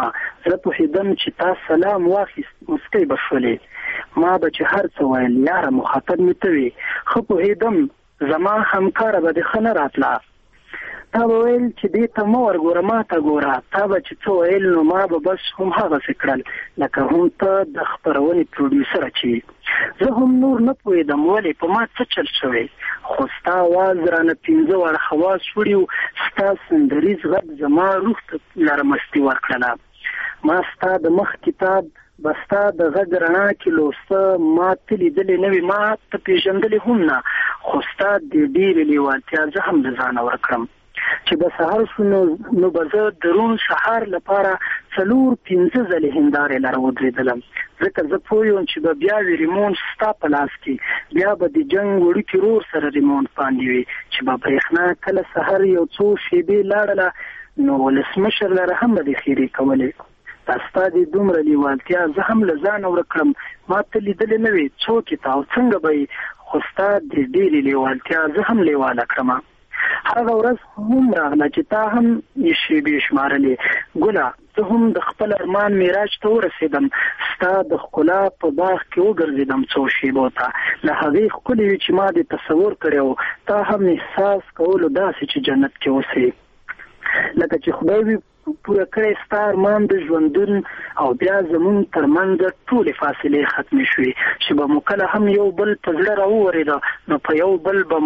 Speaker 9: زه پوهېدم چې تا سلام واخیست مسکی به شولې ما به چې هر څه ویل یاره مخاطب مې ته وي ښه پوهېدم زما همکاره به دې ښه نه راتله تا به ویل چې دې ته مه ورګوره ما ته ګوره تا به چې څه ویل نو ما به بس هم هغسې کړل لکه هم ته د خپرونې پروډیوسره چې زه هم نور نه پوهېدم ولې په ما څه چل شوی خو ستا اواز رانه 15 واړه خواص وړي و ستا سندریز غږ زما روح ته لرمستي ورکړله ما ستا د مخ کتاب بستا د غږ رڼا کې لوسته ما ته لیدلې نه وي ما ته پېژندلې هم نه خو ستا د ډېرې لیوالتیا زه هم د ځانه ورکړم چې به سهار شو نو به زه د روڼ سهار لپاره 4-5 ځلې هندارې لره ودرېدلم ځکه زه پوه یم چې به بیا وي ریمونټ ستا په لاس کې بیا به د جنګ وړوکي رور سره ریمونټ باندې وي چې به برېښنا کله سهار یو څو شېبې لاړله نو ولسمشر لره هم به دې خیرې کولې دا ستا دې دومره لیوالتیا زه هم له ځانه ورکړم ما ته لیدلې نه وي څوک یې تا او څنګه به یې خو ستا د ډېرې لیوالتیا زه هم لیواله کړم هغه ورځ هم راغله چې تا هم یې شېبې شمارلې ګله زه هم د خپل ارمان معراج ته ورسېدم ستا د ښکلا په باغ کې وګرځېدم څو شېبو ته له هغې ښکلې وي چې ما دې تصور کړی و تا هم احساس کولو داسې چې جنت کې اوسې لکه چې خدای وي پوره کړی ستا ارمان د ژوندون او بیا زمونږ ترمنځ ټولې فاصلې ختمې شوې چې به مو کله هم یو بل په زړه راوورېده نو په یو بل به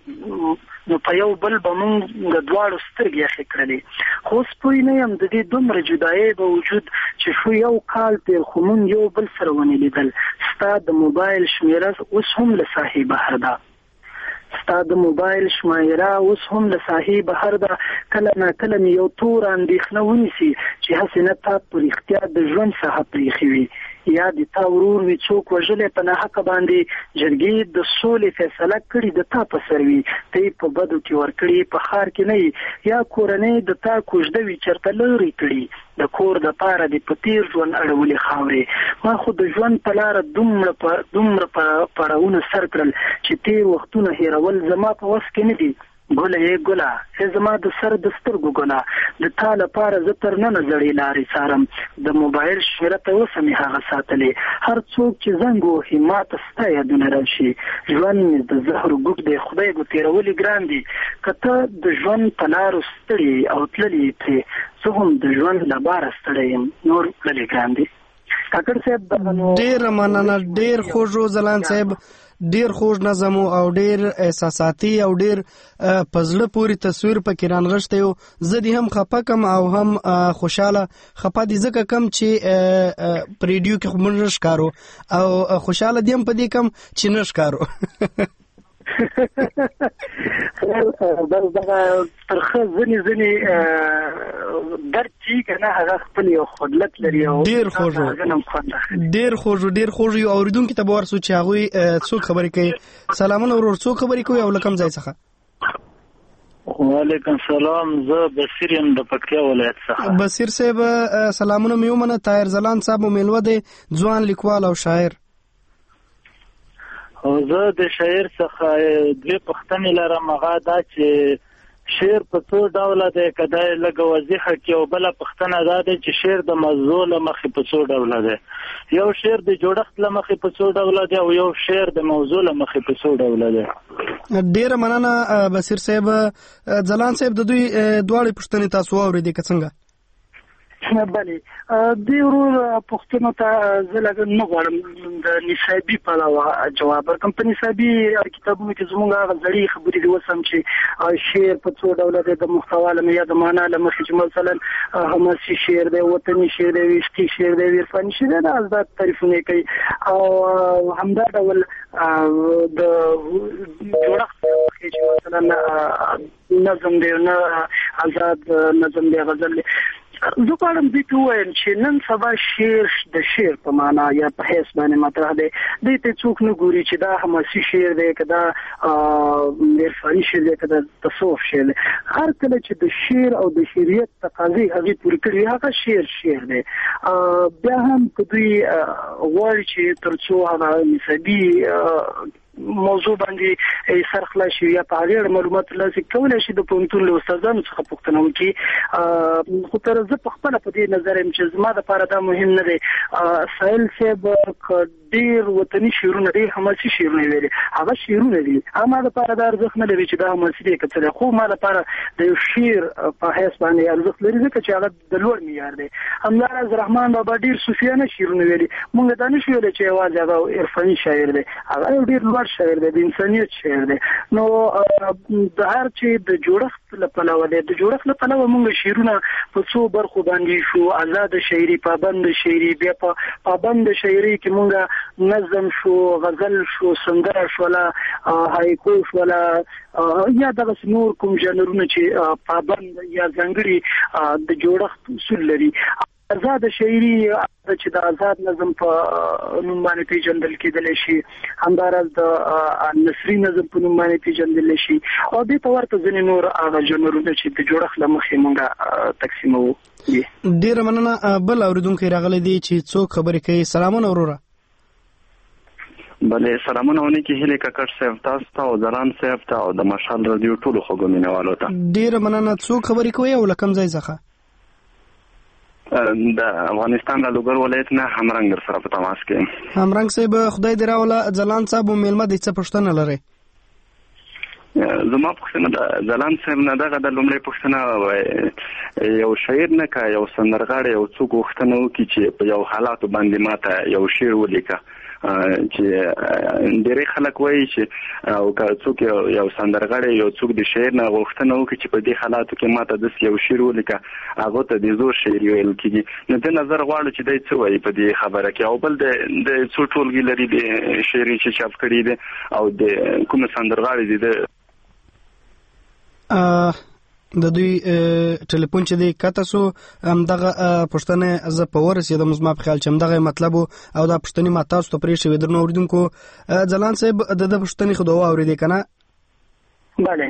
Speaker 9: مونږ د دواړو سترګې یخې کړلې خو اوس پوه نه یم د دې دومره جدایۍ به وجود چې شو یو کال تېر خو مونږ یو بل سره ونه لیدل ستا د موبایل شمېره اوس هم له ساحې بهر ده ستا د موبایل شمېره اوس هم له ساحې بهر ده کله ناکله مې یو تور اندېښنه ونیسي چې هسې نه تا په رښتیا د ژوند څخه پرېښې وي یا د تا ورور وي څوک وژلی په ناحقه باندې جرګې د سولې فیصله کړي د تا په سر وي ته یې په بدو کې ورکړي په ښار کې نه یا کورنۍ د تا کوژده وي چېرته لرې کړي د کور دپاره دې په تېر ژوند اړولې خاورې ما خو د ژوند په لاره دومره پړاوونه سر کړل چې تېر وختونه هېرول زما په وس کې نه دي ګله یې ګله ای زما د سر د سترګو ګله د تا لپاره زه تر ننه زړې لارې څارم د موبایل شمېره ته اوسه مې هغه ساتلې هر څوک چې زنګ وهي ما ته ستا یادونه راشي ژوند مې د زهرو ګوټ دی خدای به تېرولې ګران دي که ته د ژوند په لارو ستړي او تللي یې پرې زه هم د ژوند له باره ستړی یم نور تللې ګران دي کاکړ صاحب
Speaker 1: ډېره مننه ډېر خوږ ځلان صاحب ډیر خوږ نظم او ډیر احساساتي او ډیر پزړه پوری تصویر پکې رانغښتی و زه دې هم خپه کم او هم خوشاله خپه دي ځکه کم چې په ریډیو کې خو موږ نه ښکارو او خوشاله دي هم په دې کم چې نه ښکارو
Speaker 9: دغه ترخه ځینې درد چې که نه هغه خپل یو خودلت لري
Speaker 1: ډېر خوږ یو اورېدونکي ته به ورسو چې هغوی څوک خبرې کوي سلامونه ورور څوک خبرې کوي او له کوم ځای څخه
Speaker 14: وعلیکم سلام زه بصیر یم د پکتیا ولایت څخه
Speaker 1: بصیر صاحب سلامونه مې ومنه طاهر ځلان صاحب مو میلمه دی ځوان لیکوال او شاعر
Speaker 14: زه د شاعر څخه دوې پوښتنې لرم هغه دا چې شعر په څو ډوله دی که دا یې لږه وضیحه کړي او بله پوښتنه دا دی چې شعر د موضوع له مخې په څو ډوله دی یو شعر د جوړښت له مخې په څو ډوله دی او یو شعر د موضوع له مخې په څو ډوله دی
Speaker 1: ډېره مننه بصیر صاحب ځلان صاحب د دوی دواړې پوښتنې تاسو واورېدې که څنګه
Speaker 9: بلې دې ورور پوښتنو ته زه لږ نه غواړم د نصابي پلوه جواب ورکړم په نصابي کتابونو کې زموږ هغه زړې خبرې دي اوس هم چې شعر په څو ډوله دی د محتوا له یا د معنا له مخې چې مثلا حماسي شعر دی وطني شعر دی عشقي شعر دی عرفاني شعر دی دا ازاد تعریفونه کوي او همدا ډول د جوړښت چې مثلا نظم دی نه آزاد نظم دی غزل دی زه غواړم دوی ته ووایم چې نن سبا شعر د شعر په معنا یا په حیث باندې مطرح دی دوی ته څوک نه ګوري چې دا حماسي شعر دی که دا عرفاني شعر دی که دا تصوف شعر دی هر کله چې د شعر او د شعریت تقاضې هغې پورې کړي هغه شعر دی بیا هم که دوی غواړي چې تر څو هغه نسبي موضوع باندې سرخلا شي یا په اړه معلومات لاسي کولای شي د پونتون له استادانو څخه پوښتنه وکړي خو تر زه په خپل په دې نظر چې زما د لپاره دا مهم نه دی سائل صاحب ډیر وطني شعرونه ډیر حماسي شعرونه ویلي هغه شعرونه دي اما د لپاره د ارزښت نه لري چې دا حماسي دي کله خو ما لپاره د یو شعر په هیڅ باندې ارزښت لري ځکه چې هغه د لوړ معیار دی همدارس رحمان بابا ډیر صوفیانه شعرونه ویلي موږ دا نشو ویلای چې یوازې هغه عرفاني شاعر دی هغه ډیر لوړ شاعر دی د انسانیت شاعر دی نو د هر چې د جوړښت لپاره دی د جوړښت لپاره موږ شعرونه په څو برخو باندې شو آزاد شاعري پابند شاعري بیا په پابند شاعري کې موږ نظم شو غزل شو سندره شو لا هایکو شو لا یا د نور کوم ژانرونه چې پابند یا ځانګړي د جوړښت اصول لري آزاد شاعري چې د آزاد نظم په نوم باندې پیژندل کېدل شي همدارس د نثري نظم په نوم باندې پیژندل شي او د تورته ځینې نور هغه ژانرونه چې د جوړښت لمخې موږ تقسیمو
Speaker 1: ډیر مننه بل اوریدونکو راغلي دي چې څوک خبرې کوي سلامونه وروره
Speaker 15: بله سلامونه ونه کې هله کاکړ صاحب تاسو ته او زران صاحب ته او د مشال رادیو ټولو خوګمینوالو ته
Speaker 1: ډیر مننه څوک خبرې کوي او لکم ځای ځخه
Speaker 15: د افغانستان د لوګر ولایت نه همرنګ سره په تماس کې
Speaker 1: همرنګ صاحب خدای دې راوله ځلان صاحب میلمه دې څه پښتنه لري
Speaker 15: زما پښتنه د ځلان صاحب نه دغه د لومړی پښتنه یو شاعر نه کا یو سندرغاړی یو څوک وختنه وکي چې په یو حالات باندې ماته یو شعر ولیکه چې ډېری خلک وایي چې او که څوک یو سندرغاړی یو څوک د شعر نه غوښتنه وکړي چې په دې حالاتو کې ماته داسې یو شعر ولیکه هغه ته د زور شعر ویل کېږي نو د نظر غواړو چې دی څه وایي په دې خبره کې او بل د څو ټولګي لري د شعري چې چاپ کړي دي او د کوم سندرغاړي دي
Speaker 1: د دوی ټلیفون چې دی کته سو دغه پښتنه ز په ورسېدم زما په خیال چې دغه مطلب او دا پښتني ما تاسو ته پرې شوی درنو اوریدونکو ځلان صاحب د پښتني خو دوا اوریدي کنه
Speaker 9: bale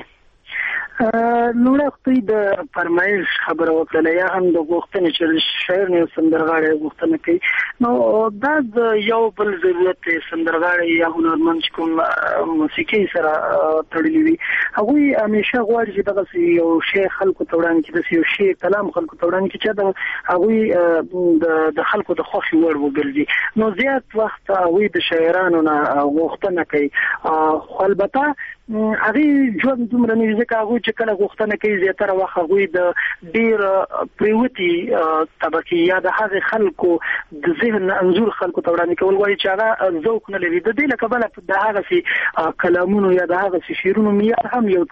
Speaker 9: نو راځي د فرمایش خبره وکړه یا هم د غوښتنې چې شاعر نه سندرغاړی غوښتنه کوي نو دا یو بل ضرورت سندرغاړی یا هنرمند چې کوم موسیقي سره تړلی وي هغه همیشه غواړي چې دغه یو شی خلکو ته وړاندې کړي د یو شی کلام خلکو ته وړاندې کړي چې هغه د خلکو د خوښي وړ وګرځي نو زیات وخت هغه د شاعرانو نه غوښتنه کوي خو البته هغه ژوند دومره نه ځکه هغه چې کله غوښتنه کوي زیاتره وخت هغه د ډیر پریوتی طبقه یا د هغه خلکو د ذهن انزور خلکو ته وړاندې کول غواړي چې هغه ذوق نه لري د دې لکه بل د هغه کلامونو یا د هغه شعرونو معیار هم یو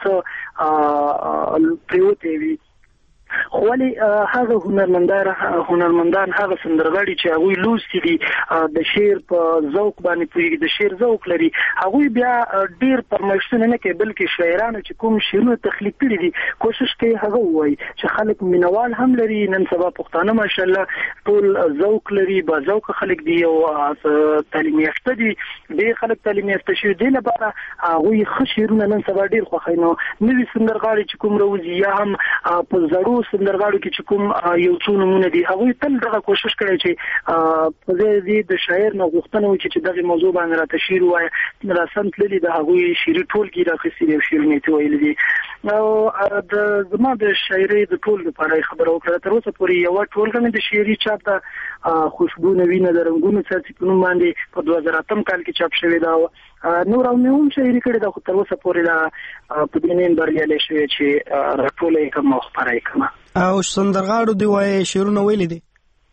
Speaker 9: څه پریوتی وي خولي هغه هنرمندان هغه سندرغاړي چې هغه لوستي دي د شعر په ذوق باندې پوهیږي د شعر ذوق لري هغه بیا ډیر پرمختګ نه کوي بلکې شاعرانو چې کوم شعرونه تخلیق کړي دي کوشش کوي هغه وایي چې خلک مینوال هم لري نن سبا پښتانه ماشاءالله ټول ذوق لري با ذوق خلک دي او تعلیم یافته دي ډیر خلک تعلیم یافته شي دي لپاره هغه خشيرونه نن سبا ډیر خوښینو نوې سندرغاړي چې کوم روزي یا هم په زړو سندرغاړو کې چې کوم یو څو نمونه دي هغه تل دغه کوشش کوي چې په دې د شاعر نو غوښتنه وکړي چې دغه موضوع باندې راته شعر وایي رسم تللی د هغه شعري ټولګي راخسي دی شعرونه ته ویل دي نو د زما د شاعري د ټول لپاره خبرو کړه تر اوسه پورې یو ټولګه د شعري چاپ د خوشبو نوینه د رنگونو څخه په نوم باندې په 2008 کال کې چاپ شوی دا نور او نوم شاعري کړي دا تر اوسه پورې دا په دې نن بریالي شوی چې راټولې کوم خبره کوم
Speaker 1: او سندرغاړو دی وای شعرونه ویل دي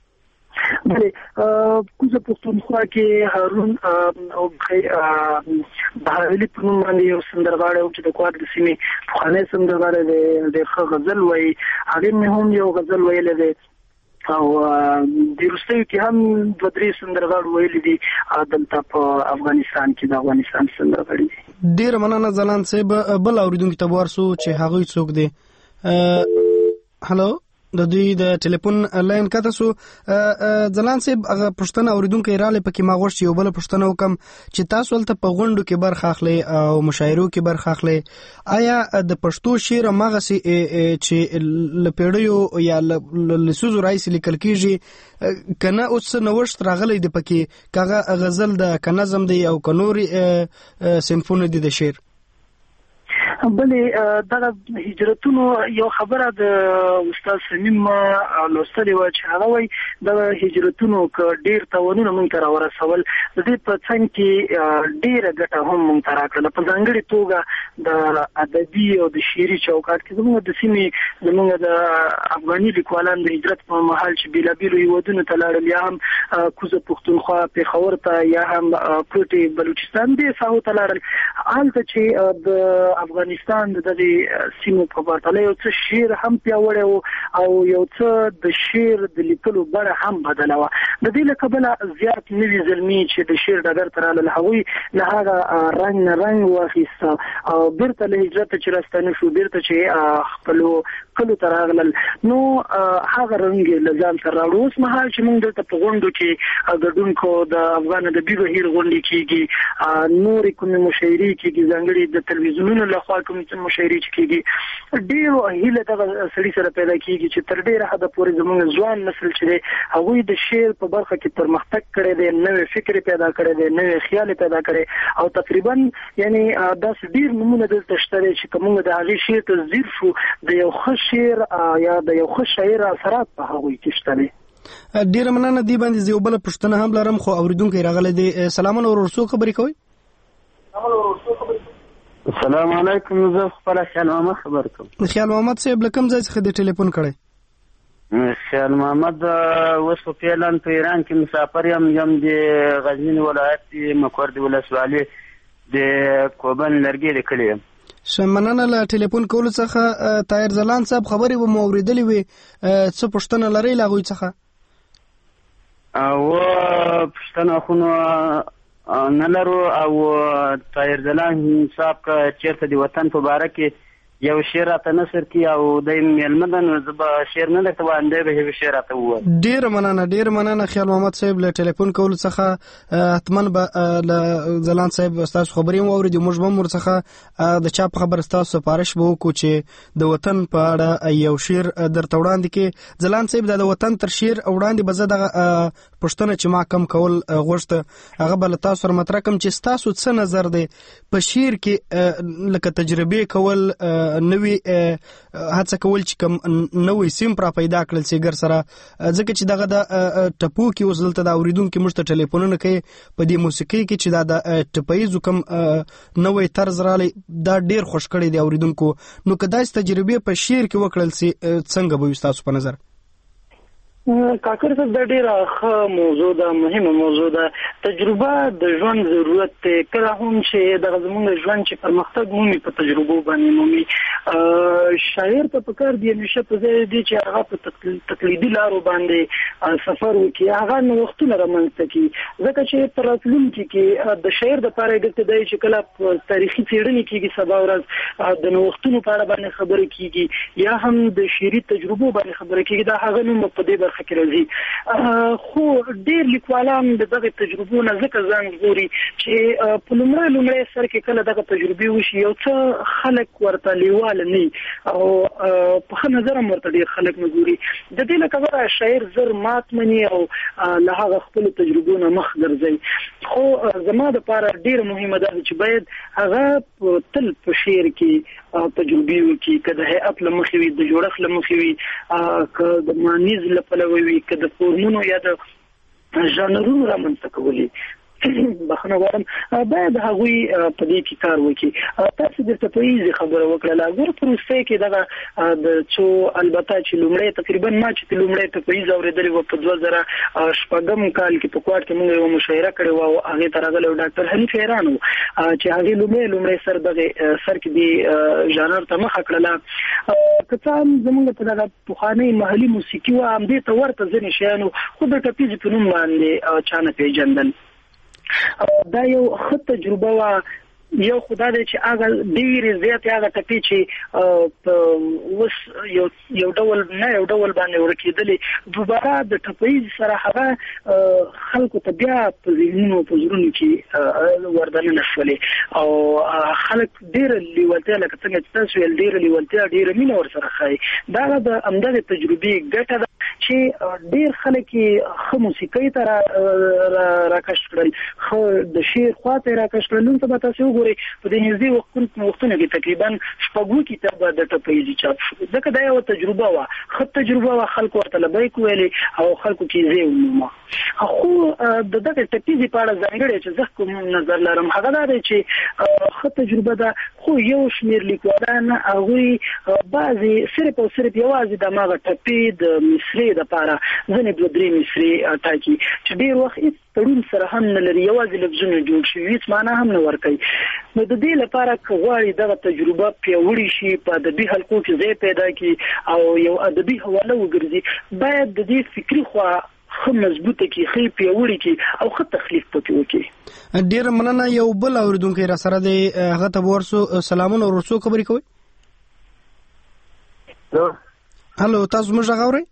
Speaker 9: بله کوزه پښتونخوا کې هارون او بهاولی په نوم باندې یو سندرغاړی چې د کوټ د سیمې خانه سندرغاړی د غزل وای هغه هم یو غزل ویل دی او د روسیې کې هم د درې سندرغاړو ویل دي دلته په افغانستان کې د افغانستان سندرغاړي
Speaker 1: ډیر مننه ځلان صاحب بل اوریدونکو ته ورسو چې هغه څوک دی هالو د دوی د ټلیفون لاین کته سو ځلان صاحب هغه پښتنه اوریدونکو رااله پکې ما غوښتي یو بل پښتنه وکم چې تاسو ولته په غونډو کې برخه اخلي او مشاعرو کې برخه اخلي آیا د پښتو شعر مغه سي چې لپیړیو یا لسوزو رئیس لیکل کیږي کنه اوس نوښت راغلی د پکې کاغه غزل د کنظم دی او کنوري سمفونی دی د شعر
Speaker 9: بلې دا هجرتونو یو خبره د استاد سمیم لوستلې و چې هغه وایي د هجرتونو ک ډیر توانونه مونږ ته راورسول د دې په څنګ کې ډیره ګټه هم مونږ ته راکړه په ځانګړي توګه د ادبي او د شعري چوکاټ کې زموږ د سیمې زموږ د افغاني لیکوالان د هجرت په مهال چې بیلابیلو هیوادونو ته لاړل یا هم کوزه پښتونخوا پېښور ته یا هم کوټي بلوچستان دې ساحو ته لاړل هلته چې د افغانستان د دې سیمو په پرتله یو څه شعر هم پیاوړی او یو څه د شعر د لیکلو بڼه هم بدله وه د دې له کبله زیات نوي زلمي چې د شعر ډګر ته راغلل هغوی له هغه رنګ نه رنګ واخیسته او بیرته له هجرت چې راستانه شو بیرته چې خپلو کلو ته راغلل نو هغه رنګ له ځان سره راوړو اوس مهال چې موږ دلته په غونډو کې ګډون کوو د افغان ادبي بهیر غونډې کېږي نورې کومې مشاعرې کېږي ځانګړي د تلویزیونونو لخوا کوم څه مشاعرې چې کېږي ډېرو هیله دغه سړي سره پیدا کېږي چې تر ډېره حده پورې زموږ ځوان نسل چې دی هغوی د شعر په برخه کې پرمختګ کړی دی نوی فکر پیدا کړی دی نوی خیال پیدا کړی او تقریبا یعنی داسې ډېر نمونه دلته شته دی چې که موږ د هغې شعر ته ځیر شو د یو ښه شعر یا د یو ښه شاعر اثرات په هغوی کې شته دی.
Speaker 1: ډېره مننه دې باندې زه یو بله پوښتنه هم لرم خو اورېدونکی راغلی دی. سلامونه ورور څوک خبرې کوئ؟
Speaker 16: السلام علیکم زه خپل خیال محمد خبر کوم.
Speaker 1: خیال محمد صاحب له کوم ځای څخه د ټلیفون کړی؟
Speaker 16: خیال محمد اوس په فعلا په ایران کې مسافر یم د غزنین ولایت مکوردي ولسوالۍ د کوبن لرګي د کلي یم.
Speaker 1: مننه له ټلیفون کولو څخه. طاهر ځلان صاحب خبرې به مو اورېدلې وي څه پوښتنه لرئ له هغوی څخه؟
Speaker 16: او پوښتنه خو نه لرو او طاهر ځلان صاحب که چېرته د وطن په باره کې یو شعر راته نثر کړي او دی میلمه ده نو زه به شعر نه درته وایم دی به یو شعر راته ووایم.
Speaker 1: ډېره مننه خیال محمد صاحب له ټلیفون کولو څخه. حتما به له ځلان صاحب ستاسو خبرې هم واورېدو موږ به هم ورڅخه د چا په خبره ستاسو سپارش به وکړو چې د وطن په اړه یو شعر درته وړاندې کړي. ځلان صاحب د وطن تر شعر وړاندې به زه دغه پوښتنه چې ما کم کول غوښته هغه به له تاسو سره مطرح کړم چې ستاسو څه نظر دی په شعر کې لکه تجربې کول نوې هڅه کول چې کوم نوې سیم را پیدا کړل سیګر سره ځکه چې دغه د ټپو کې اوس دلته د اورېدونکو موږ ته ټلیفونونه کوي په دې موسیقۍ کې چې دا د ټپیزو کوم نوې طرز رالی دا ډېر خوښ کړی دی اورېدونکو. نو که داسې تجربې په شعر کې وکړل سي څنګه به وي ستاسو په نظر؟
Speaker 9: کاکر صاحب دا ډیره ښه موضوع ده مهمه موضوع ده. تجربه د ژوند ضرورت دی کله هم چې دغه زموږ ژوند چې پرمختګ مومي په تجربو باندې مومي. شاعر ته پکار دی همیشه په ځای دی چې هغه په تقلیدي لارو باندې سفر وکړي هغه نوښتونه رامنځته کړي ځکه چې په راتلونکي کې د شاعر دپاره یې ګټه دی چې کله په تاریخي څېړنې کېږي سبا ورځ د نوښتونو په اړه باندې خبرې کېږي یا هم د شعري تجربو باندې خبرې کېږي دا هغه نوم په دې برخه کې راځي. خو ډېر لیکوالان د دغه تجربو نه ځکه ځان ژغوري چې په لومړی سر کې کله دغه تجربې وشي یو څه خلک ورته لیواله نه او په ښه نظر هم ورته ډېر خلک نه ګوري. د دې له کبله شاعر زر مات مني او له هغه خپلو تجربو نه مخ ګرځوي. خو زما دپاره ډېره مهمه ده چې باید هغه تل په شعر کې تجربې وکړي که د هیئت له مخې وي د جوړښت له مخې وي که د مانیز له پلوه وي که د فورمونو یا د ژانرونو رامنځته کولي بخښنه غواړم باید هغوی په دې کې کار وکړي. تاسو د ټپیزې خبره وکړله ګوره په روسیې کې دغه د څو البته چې لومړی تقریبا ما چې لومړی ټپیز اورېدلې وه په 2006 کال کې په کوټ کې موږ یوه مشاعره کړې وه او هغې ته راغلی ډاکټر حنیف حیران و چې هغې لومړی سر دغه سر کې دې ژانر ته مخه کړله. که څه هم زموږ په دغه پخوانۍ محلي موسیقي وه همدې ته ورته ځینې شیانو خو د ټپیزې په نوم باندې چا نه پېژندل. دا یو ښه تجربه وه یو خدای دې چې هغه ډېر زیات هغه ټپي چې وس یو ډول باندې ورکېدلې دوباره د ټپي سره هغه خلکو ته بیا په ذهنونو په زړونو کې وردانه شولې او خلک ډېر لیوالتیا لکه څنګه چې تاسو ویل ډېر لیوالتیا ډېر مینه ورسره ښایي دا د همدغې تجربې ګټه ده چې ډېر خلک یې ښه موسیقۍ ته راکش کړل ښه د شعر خواته یې راکش کړل نن سبا تاسو وګورئ په دې نږدې وختونو کې تقریبا شپږ کتابه د ټپیزي چاپ شو ځکه دا یو تجربه وه ښه تجربه وه خلکو ورته لبیک ویلې او خلکو کې زه ومومه خو د دغه ټپیزي په اړه ځانګړی چې زه کوم نظر لرم هغه دا دی چې ښه تجربه ده خو یو شمېر لیکوالان هغوی بعضې صرف او صرف یوازې د هماغه ټپې د مصرې دپاره ځینې دوه درې مصرې ټاکي چې ډېر وخت هېڅ تړون سره هم نه لري یوازې لفظونه جوړ شوي هېڅ معنا هم نه ورکوي نو د دې لپاره که غواړي دغه تجربه پیاوړې شي په ادبي حلقو کې ځای پیدا کړي او یو ادبي حواله وګرځي باید د دې فکري خوا ښه مضبوطه کړي ښه پیاوړې کړي او ښه تخلیق پکې وکړي.
Speaker 1: ډېره مننه. یو بل اورېدونکی را سره دی هغه ته به ورسو. سلامونه ورسو خبرې کوئ. هلو تاسو موږ غږ اورئ؟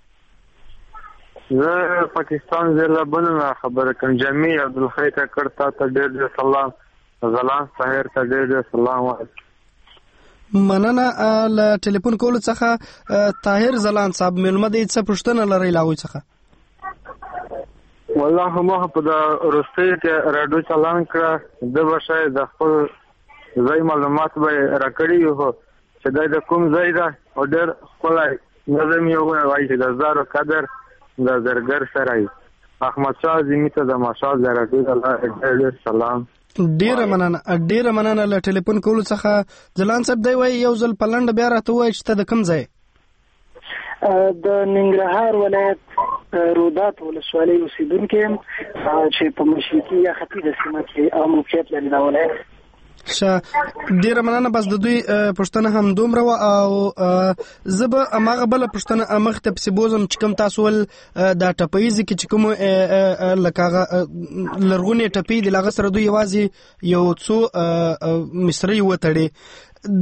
Speaker 17: زه پاکستان زیرلبونه نه خبره کوم. جميع عبدالخیر کاکړ ته ډېر سلام. زلان طاهر ته ډېر سلام وایم.
Speaker 1: مننه. له ټلیفون کولو څخه طاهر زلان صاحب مېلمه دی څه پوښتنه لرئ له هغوی څخه؟
Speaker 17: والله ما په د روسي کې راډیو چالان کړه د به شاید د خپل ځای معلومات به راکړي وو چې دا د کوم ځای ده او ډېر ښکلی نظم یې ووایي چې د زارو قدر د زرګر سره احمد شاه عظیمي ته د مشال د راډیو ډېر سلام.
Speaker 1: ډېره مننه له ټلیفون کولو څخه. ځلان صاحب دی وایي یو ځل په لنډه بیا راته ووایي چې ته د کوم ځای؟
Speaker 9: د ننګرهار ولایت رودات ولسوالۍ اوسېدونکی یم چې په مشرقي یا ختیځه سیمه کې موقعیت لري دا ولایت.
Speaker 1: ډیره مننه. بس د دوی پښتنه هم دومره و او زه به هماغه بله پښتنه مخ ته پسې بوزم چې کوم تاسو ول دا ټپیزې کې چې کوم لکه هغه لرغونې ټپې دي له هغه سره دوی یوازې یو څو مصرۍ وتړې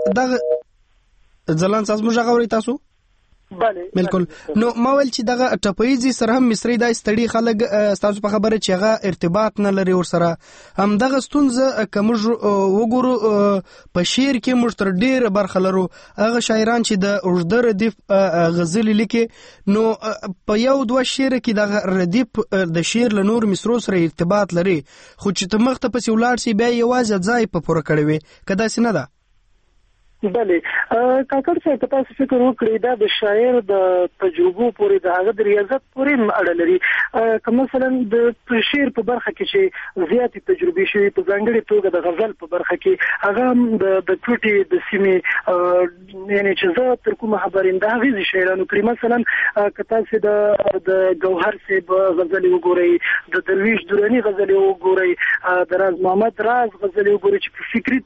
Speaker 1: دغه ځلان صاحب موږ غواړئ تاسو؟
Speaker 9: بله
Speaker 1: بالکل. نو ما ویل چې دغه ټپیزې سره هم مصرۍ دا ستړي خلک ستاسو په خبره چې هغه ارتباط نه لري ورسره همدغه ستونزه که موږ وګورو په شعر کې موږ تر ډېره برخه لرو هغه شاعران چې د اوږده ردیف غزلې لیکي نو په یو دوه شعر کې دغه ردیف د شعر له نور مصرو سره ارتباط لري خو چې ته مخ ته پسې ولاړ شي بیا یوازې ځای په پوره کړی وي که داسې نه ده؟
Speaker 9: بله کاکړ صاحب که تاسو فکر وکړئ دا د شاعر د تجربو پورې د هغه د ریاضت پورې هم اړه لري که مثلا د شعر په برخه کې چې زیاتې تجربې شوي په ځانګړې توګه د غزل په برخه کې هغه هم د کوټې د سیمې یعنې چې زه تر کومه خبر یم د هغې شاعرانو کړي مثلا که تاسو د ګوهر صاحب غزلې وګورئ د درویش دراني غزلې وګورئ د راز محمد راز غزلې وګورئ چې په فکري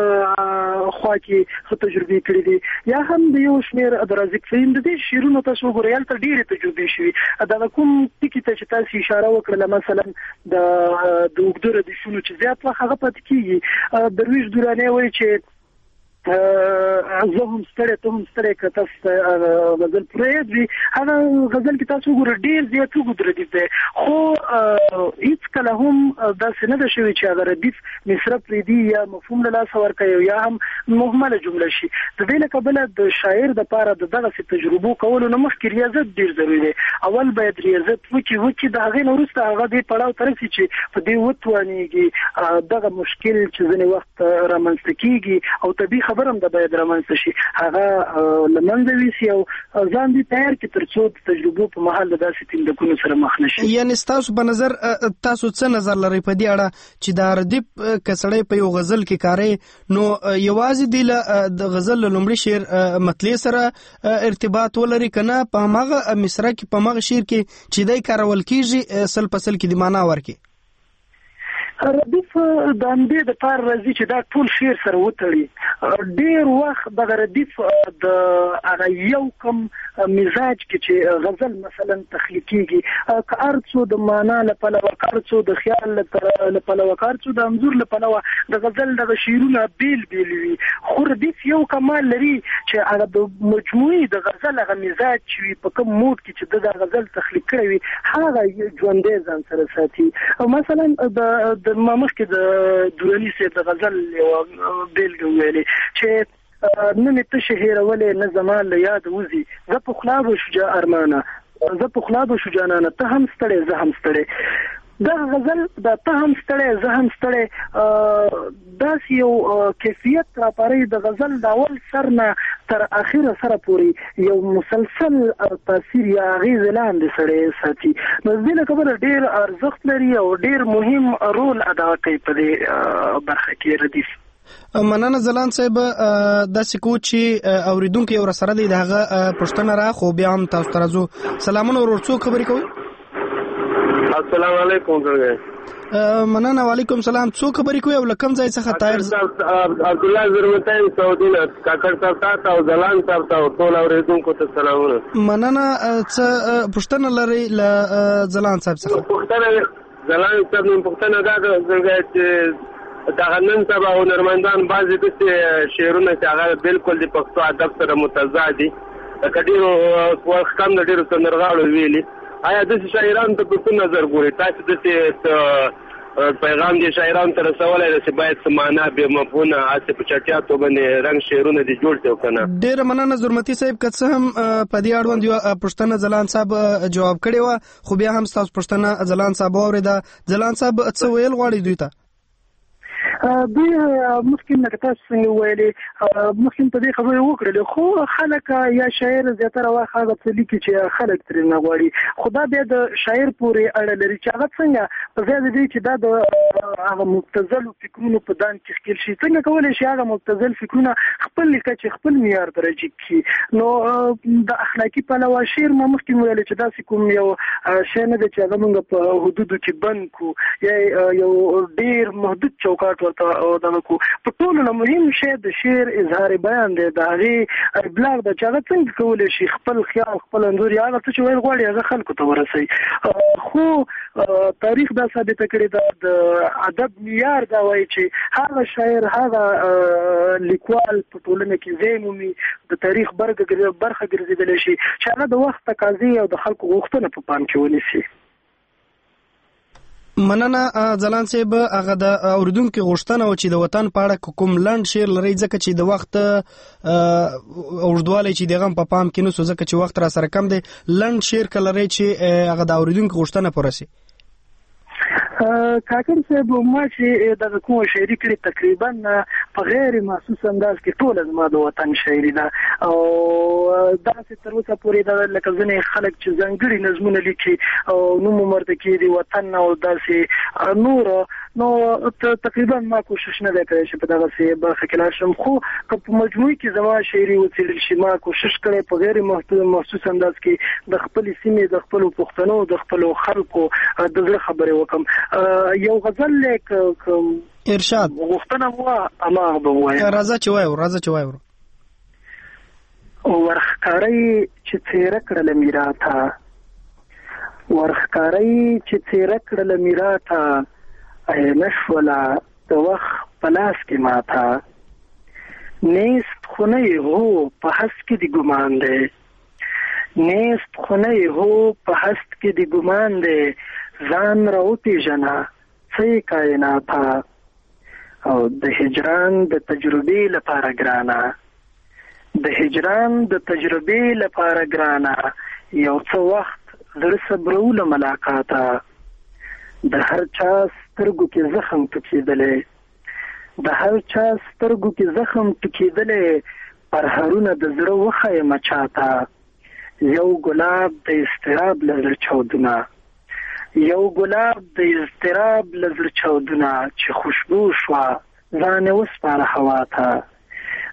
Speaker 9: خوا کې تجربې کړې دي یا هم د یو شمېر د رازق فهیم د دې شعرونو تاسو وګورئ هلته ډېرې تجربې شوي دغه کوم ټکي ته چې تاسو اشاره وکړله مثلا د اوږده ردیفونو چې زیات وخت هغه پاتې کېږي درویش دراني وایي چې زه هم ستړی ته هم ستړی که تاسو غزل پوره یاد وي هغه غزل کې تاسو وګورئ ډېر زیات اوږد ردیف دی خو هېڅکله هم داسې نه ده شوې چې هغه ردیف مصره پرېږدي یا مفهوم له لاسه ورکوي یا هم مهمله جمله شي د دې له کبله د شاعر دپاره د دغسې تجربو کولو نه مخکې ریاضت ډېر ضروري دی اول باید ریاضت وکړي د هغې نه وروسته هغه دې پړاو ته رسي چې په دې وتوانېږي دغه مشکل چې ځینې وخت رامنځته کېږي او طبیعي خبر هم د باید رامنځته شي هغه له منځه ویسي او ځان دې تیار کړي تر څو د تجربو په مهال د داسې تندکونو سره مخ نه شي.
Speaker 1: یعنې ستاسو په نظر تاسو څه نظر لرئ په دې اړه چې دا ردیف که سړی په یو غزل کې کاروي نو یوازې دی له د غزل له لومړي شعر مطلع سره ارتباط ولري که نه په هماغه مصره کې په هماغه شعر کې چې دی کارول کېږي سل په سل کې د معنا ورکړي؟
Speaker 9: ردیف د همدې دپاره راځي چې دا ټول شعر سره وتړي. ډېر وخت دغه ردیف د هغه یو کم مزاج کې چې غزل مثلا تخلیق کېږي، که هر څو د معنا له پلوه، که هر څو د خیال له پلوه، که هر څو د انځور له پلوه د غزل دغه شعرونه بیل بیل وي، خو ردیف یو کمال لري چې هغه د مجموعي د غزل هغه مزاج چې وي په کوم موډ کې چې د غزل تخلیق کړی وي هغه ژوندی ځان سره ساتي. مثلا د ما مخکې د دراني صاحب د غزل یوه بېلګه وویلې چې نه مې ته شهیرولې نه زما له یاد وځي، زه په خلا به شجاع ارمانه، زه په خلا به شجانانه، ته هم ستړی زه هم ستړی. دغه غزل د ته هم ستړی زه هم ستړی داسې یو کیفیت راپاروي د غزل د اول سر نه تر اخره سره پورې یو مسلسل تاثیر یا اغېزې لاندې سړی ساتي. نو دې له کبله ډېر ارزښت لري او ډېر مهم رول ادا کوي په دې برخه کې ردیف.
Speaker 1: مننه ځلاند صاحب. داسې کو چې اوریدونکو یو سره دی د هغه پوښتنه را خو بیا هم تاسو ته راځو. سلامونه ورور، څوک خبرې کوي؟
Speaker 18: السلام علیکم.
Speaker 1: مننه. وعلیکم سلام. څوک خبرې کوي او له کوم ځای څخه؟ طاهر
Speaker 18: عبدالله زرمتاین سعودي نه. کاکړ صاحب تاسو او ځلاند صاحب ته ټول اوریدونکو ته سلامونه.
Speaker 1: مننه. څه پوښتنه لرئ له ځلاند صاحب څخه؟
Speaker 18: ځلاند صاحب نن پوښتنه دا ده چې دغه نن سبا هنرمندان بعضې داسې شعرونه چې هغه بالکل د پښتو ادب سره متضاد دي، لکه ډېرو وخت کم د ډېرو سندرغاړو ویلي. آیا داسې شاعرانو ته په څه نظر ګورئ؟ تاسو داسې پیغام دې شاعرانو ته رسولی ده چې باید څه معنا بې مفهومه هسې په چټیاتو باندې رنګ شعرونه دې جوړ کړي او که نه؟
Speaker 1: ډېره مننه زرمتي صاحب. که څه هم په دې اړوند یوه پوښتنه ځلاند صاحب جواب کړې وه، خو بیا هم ستاسو پوښتنه ځلاند صاحب واورېده. ځلاند صاحب څه ویل غواړئ دوی ته؟
Speaker 9: دوی مخکې لکه تاسو څنګه ویلې مخکې په دې خبرې وکړلې، خو خلک یا شاعر زیاتره وخت هغه څه لیکي چې خلک ترې نه غواړي، خو دا بیا د شاعر پورې اړه لري چې هغه څنګه په ځای د دې چې دا د هغه مبتذلو فکرونو په دان کې ښکېل شي، څنګه کولی شي هغه مبتذل فکرونه خپل لیکه چې خپل معیار درجه کړي. نو د اخلاقي پلوه شعر ما مخکې ویلې چې داسې کوم یو شی نه دی چې هغه موږ په حدودو کې بند کړو یا یو ډېر محدود چوکاټ ورته دغه کو. په ټولو نه مهم شی د شعر اظهار بیان دی، د هغې ابلاغ ده چې هغه څنګه کولی شي خپل خیال، خپل انځور یا هغه څه چې ویل غواړي هغه خلکو ته ورسوي. خو تاریخ دا ثابته کړې ده، د ادب معیار دا وایي چې هغه شاعر، هغه لیکوال په ټولنه کې ځای مومي، د تاریخ برخه ګرځېدلی شي چې هغه د وخت تقاضې او د خلکو غوښتنه په پام کې ونیسي.
Speaker 1: مننه ځلاند صاحب. هغه د اوریدونکو غوښتنه و چې د وطن په اړه کوم لنډ شعر لري، ځکه چې د وخت اوږدوالی چې دغه په پام کې نسو، ځکه چې وخت را سره کم دی. لنډ شعر که لري چې هغه د اوریدونکو غوښتنه پوره شي؟
Speaker 9: کاکړ صاحب ما چې دغه کومه شاعري کړې تقریبا په غیر محسوس انداز کې ټوله زما د وطن شاعري ده، او داسې تر اوسه پورې ده لکه ځینې خلک چې ځانګړي نظمونه لیکي او نوم ورته کېږي وطن او داسې نور. نو تقریبا ما کوشش نه دی کړی چې په دغسې برخه کې لاړ شم، خو که په مجموعي کې زما شاعري وڅېړل شي ما کوشش کړی په غیر محسوس انداز کې د خپلې سیمې، د خپلو پښتنو، د خپلو خلکو د زړه خبرې وکړم. یو غزل لیک
Speaker 1: ارشاد
Speaker 9: غوښتنه وه هماغه به ووایم.
Speaker 1: راځه چې وایو.
Speaker 9: ورښکارۍ چې څېره کړله میراته، ورښکارۍ چې څېره کړله میراته، عینه شوله د وخت په لاس کې ماته. نیست خو نه یې هو په هست کې د ګمان دی، نیست خو نه یې هو په هست کې د ګمان دی. ځان را وپېژنه څه یې کائناته، او د هجران د تجربې لپاره ګرانه، د هجران د تجربې لپاره ګرانه. یو څه وخت زړه صبرولو ملاقاته، د هر چا سترګو کې زخم ټکېدلی، د هر چا سترګو کې زخم ټکېدلی. پرهرونه د زړه وښیمه چاته، یو ګلاب د اضطراب له زړه چاودونه، یو ګلاب د اضطراب له زړه چاودونه. چې خوشبو شوه ځان یې وسپاره هوا ته،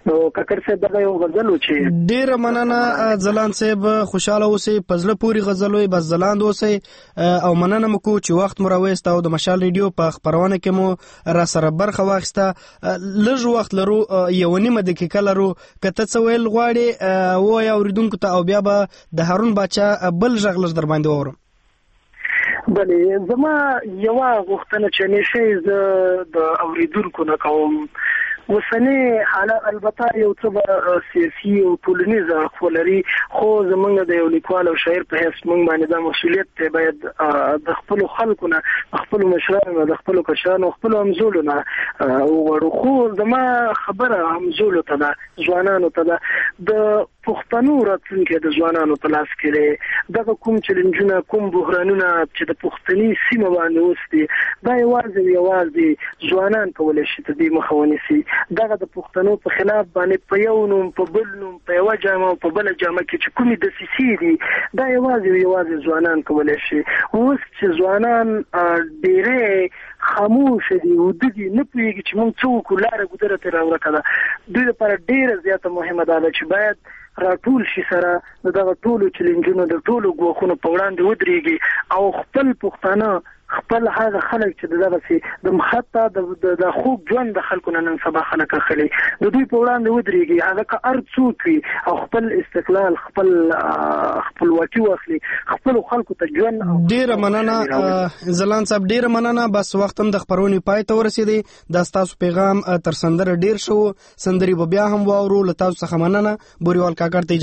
Speaker 9: نو کاکړ صاحب دا یو غزل و چې
Speaker 1: ډیره مننه ځلاند صاحب، خوشاله اوسئ، په زړه پورې غزل وي، بس ځلاند اوسئ او مننه مو کوو چې وخت مو راوست او د مشال ریډیو په خپرونه کې مو را سره برخه واخیسته. لږ وخت لرو، یو نیمه دقیقه لرو، که ته څه ویل غواړې ووایه اورېدونکو ته او بیا به د هارون باچا بل غږ لږ در باندې واورم.
Speaker 9: بلې زما یوه غوښتنه چې همیشه زه د اورېدونکو نه کوم، اوسنی حالات البته یو څه سیاسي او ټولنیز اړخ ولري، خو زمونږ د یو لیکوال او شاعر په حیث موږ باندې دا مسؤلیت دی باید د خپلو خلکو نه، د خپلو مشرانو نه، د خپلو کشرانو، خپلو همزولو نه وغواړو. خو زما خبره همزولو ته ده، ځوانانو ته ده، د پښتنو راتلونکی د ځوانانو په لاس کې دی. دغه کوم چیلنجونه، کوم بحرانونه چې د پښتني سیمه باندې اوس دي، دا یوازې ځوانان کولی شي د دې مخه ونیسي. دغه د پښتنو په خلاف باندې په یو نوم، په بل نوم، په یوه جامه او په بله جامه کې چې کومې دسیسې دي، دا یوازې ځوانان کولی شي. اوس چې ځوانان ډېری خاموشه دي، وده دي، نه پوهېږي چې موږ څه وکړو، لاره ګودره ترې راورکه ده. دوی لپاره ډېره زیاته مهمه دا ده چې باید راټول شي سره د دغه ټولو چیلنجونو، د ټولو ګواښونو په وړاندې ودرېږي او خپل پښتانه، خپل هغه خلک چې دغسې د حتی د خوږ ژوند د خلکو نه نن سبا خلک اخلي، د دوی په وړاندې ودرېږي. هغه که هر څوک وي او خپل استقلال، خپلواکي واخلي، خپلو خلکو ته ژوند.
Speaker 1: ډېره مننه ځلاند صاحب، ډېره مننه. بس وخت هم د خپرونې پای ته ورسېدی. دا ستاسو پیغام تر سندره ډېر شو، سندرې به بیا هم واورو. له تاسو څخه مننه. بوریوال کاکړ ته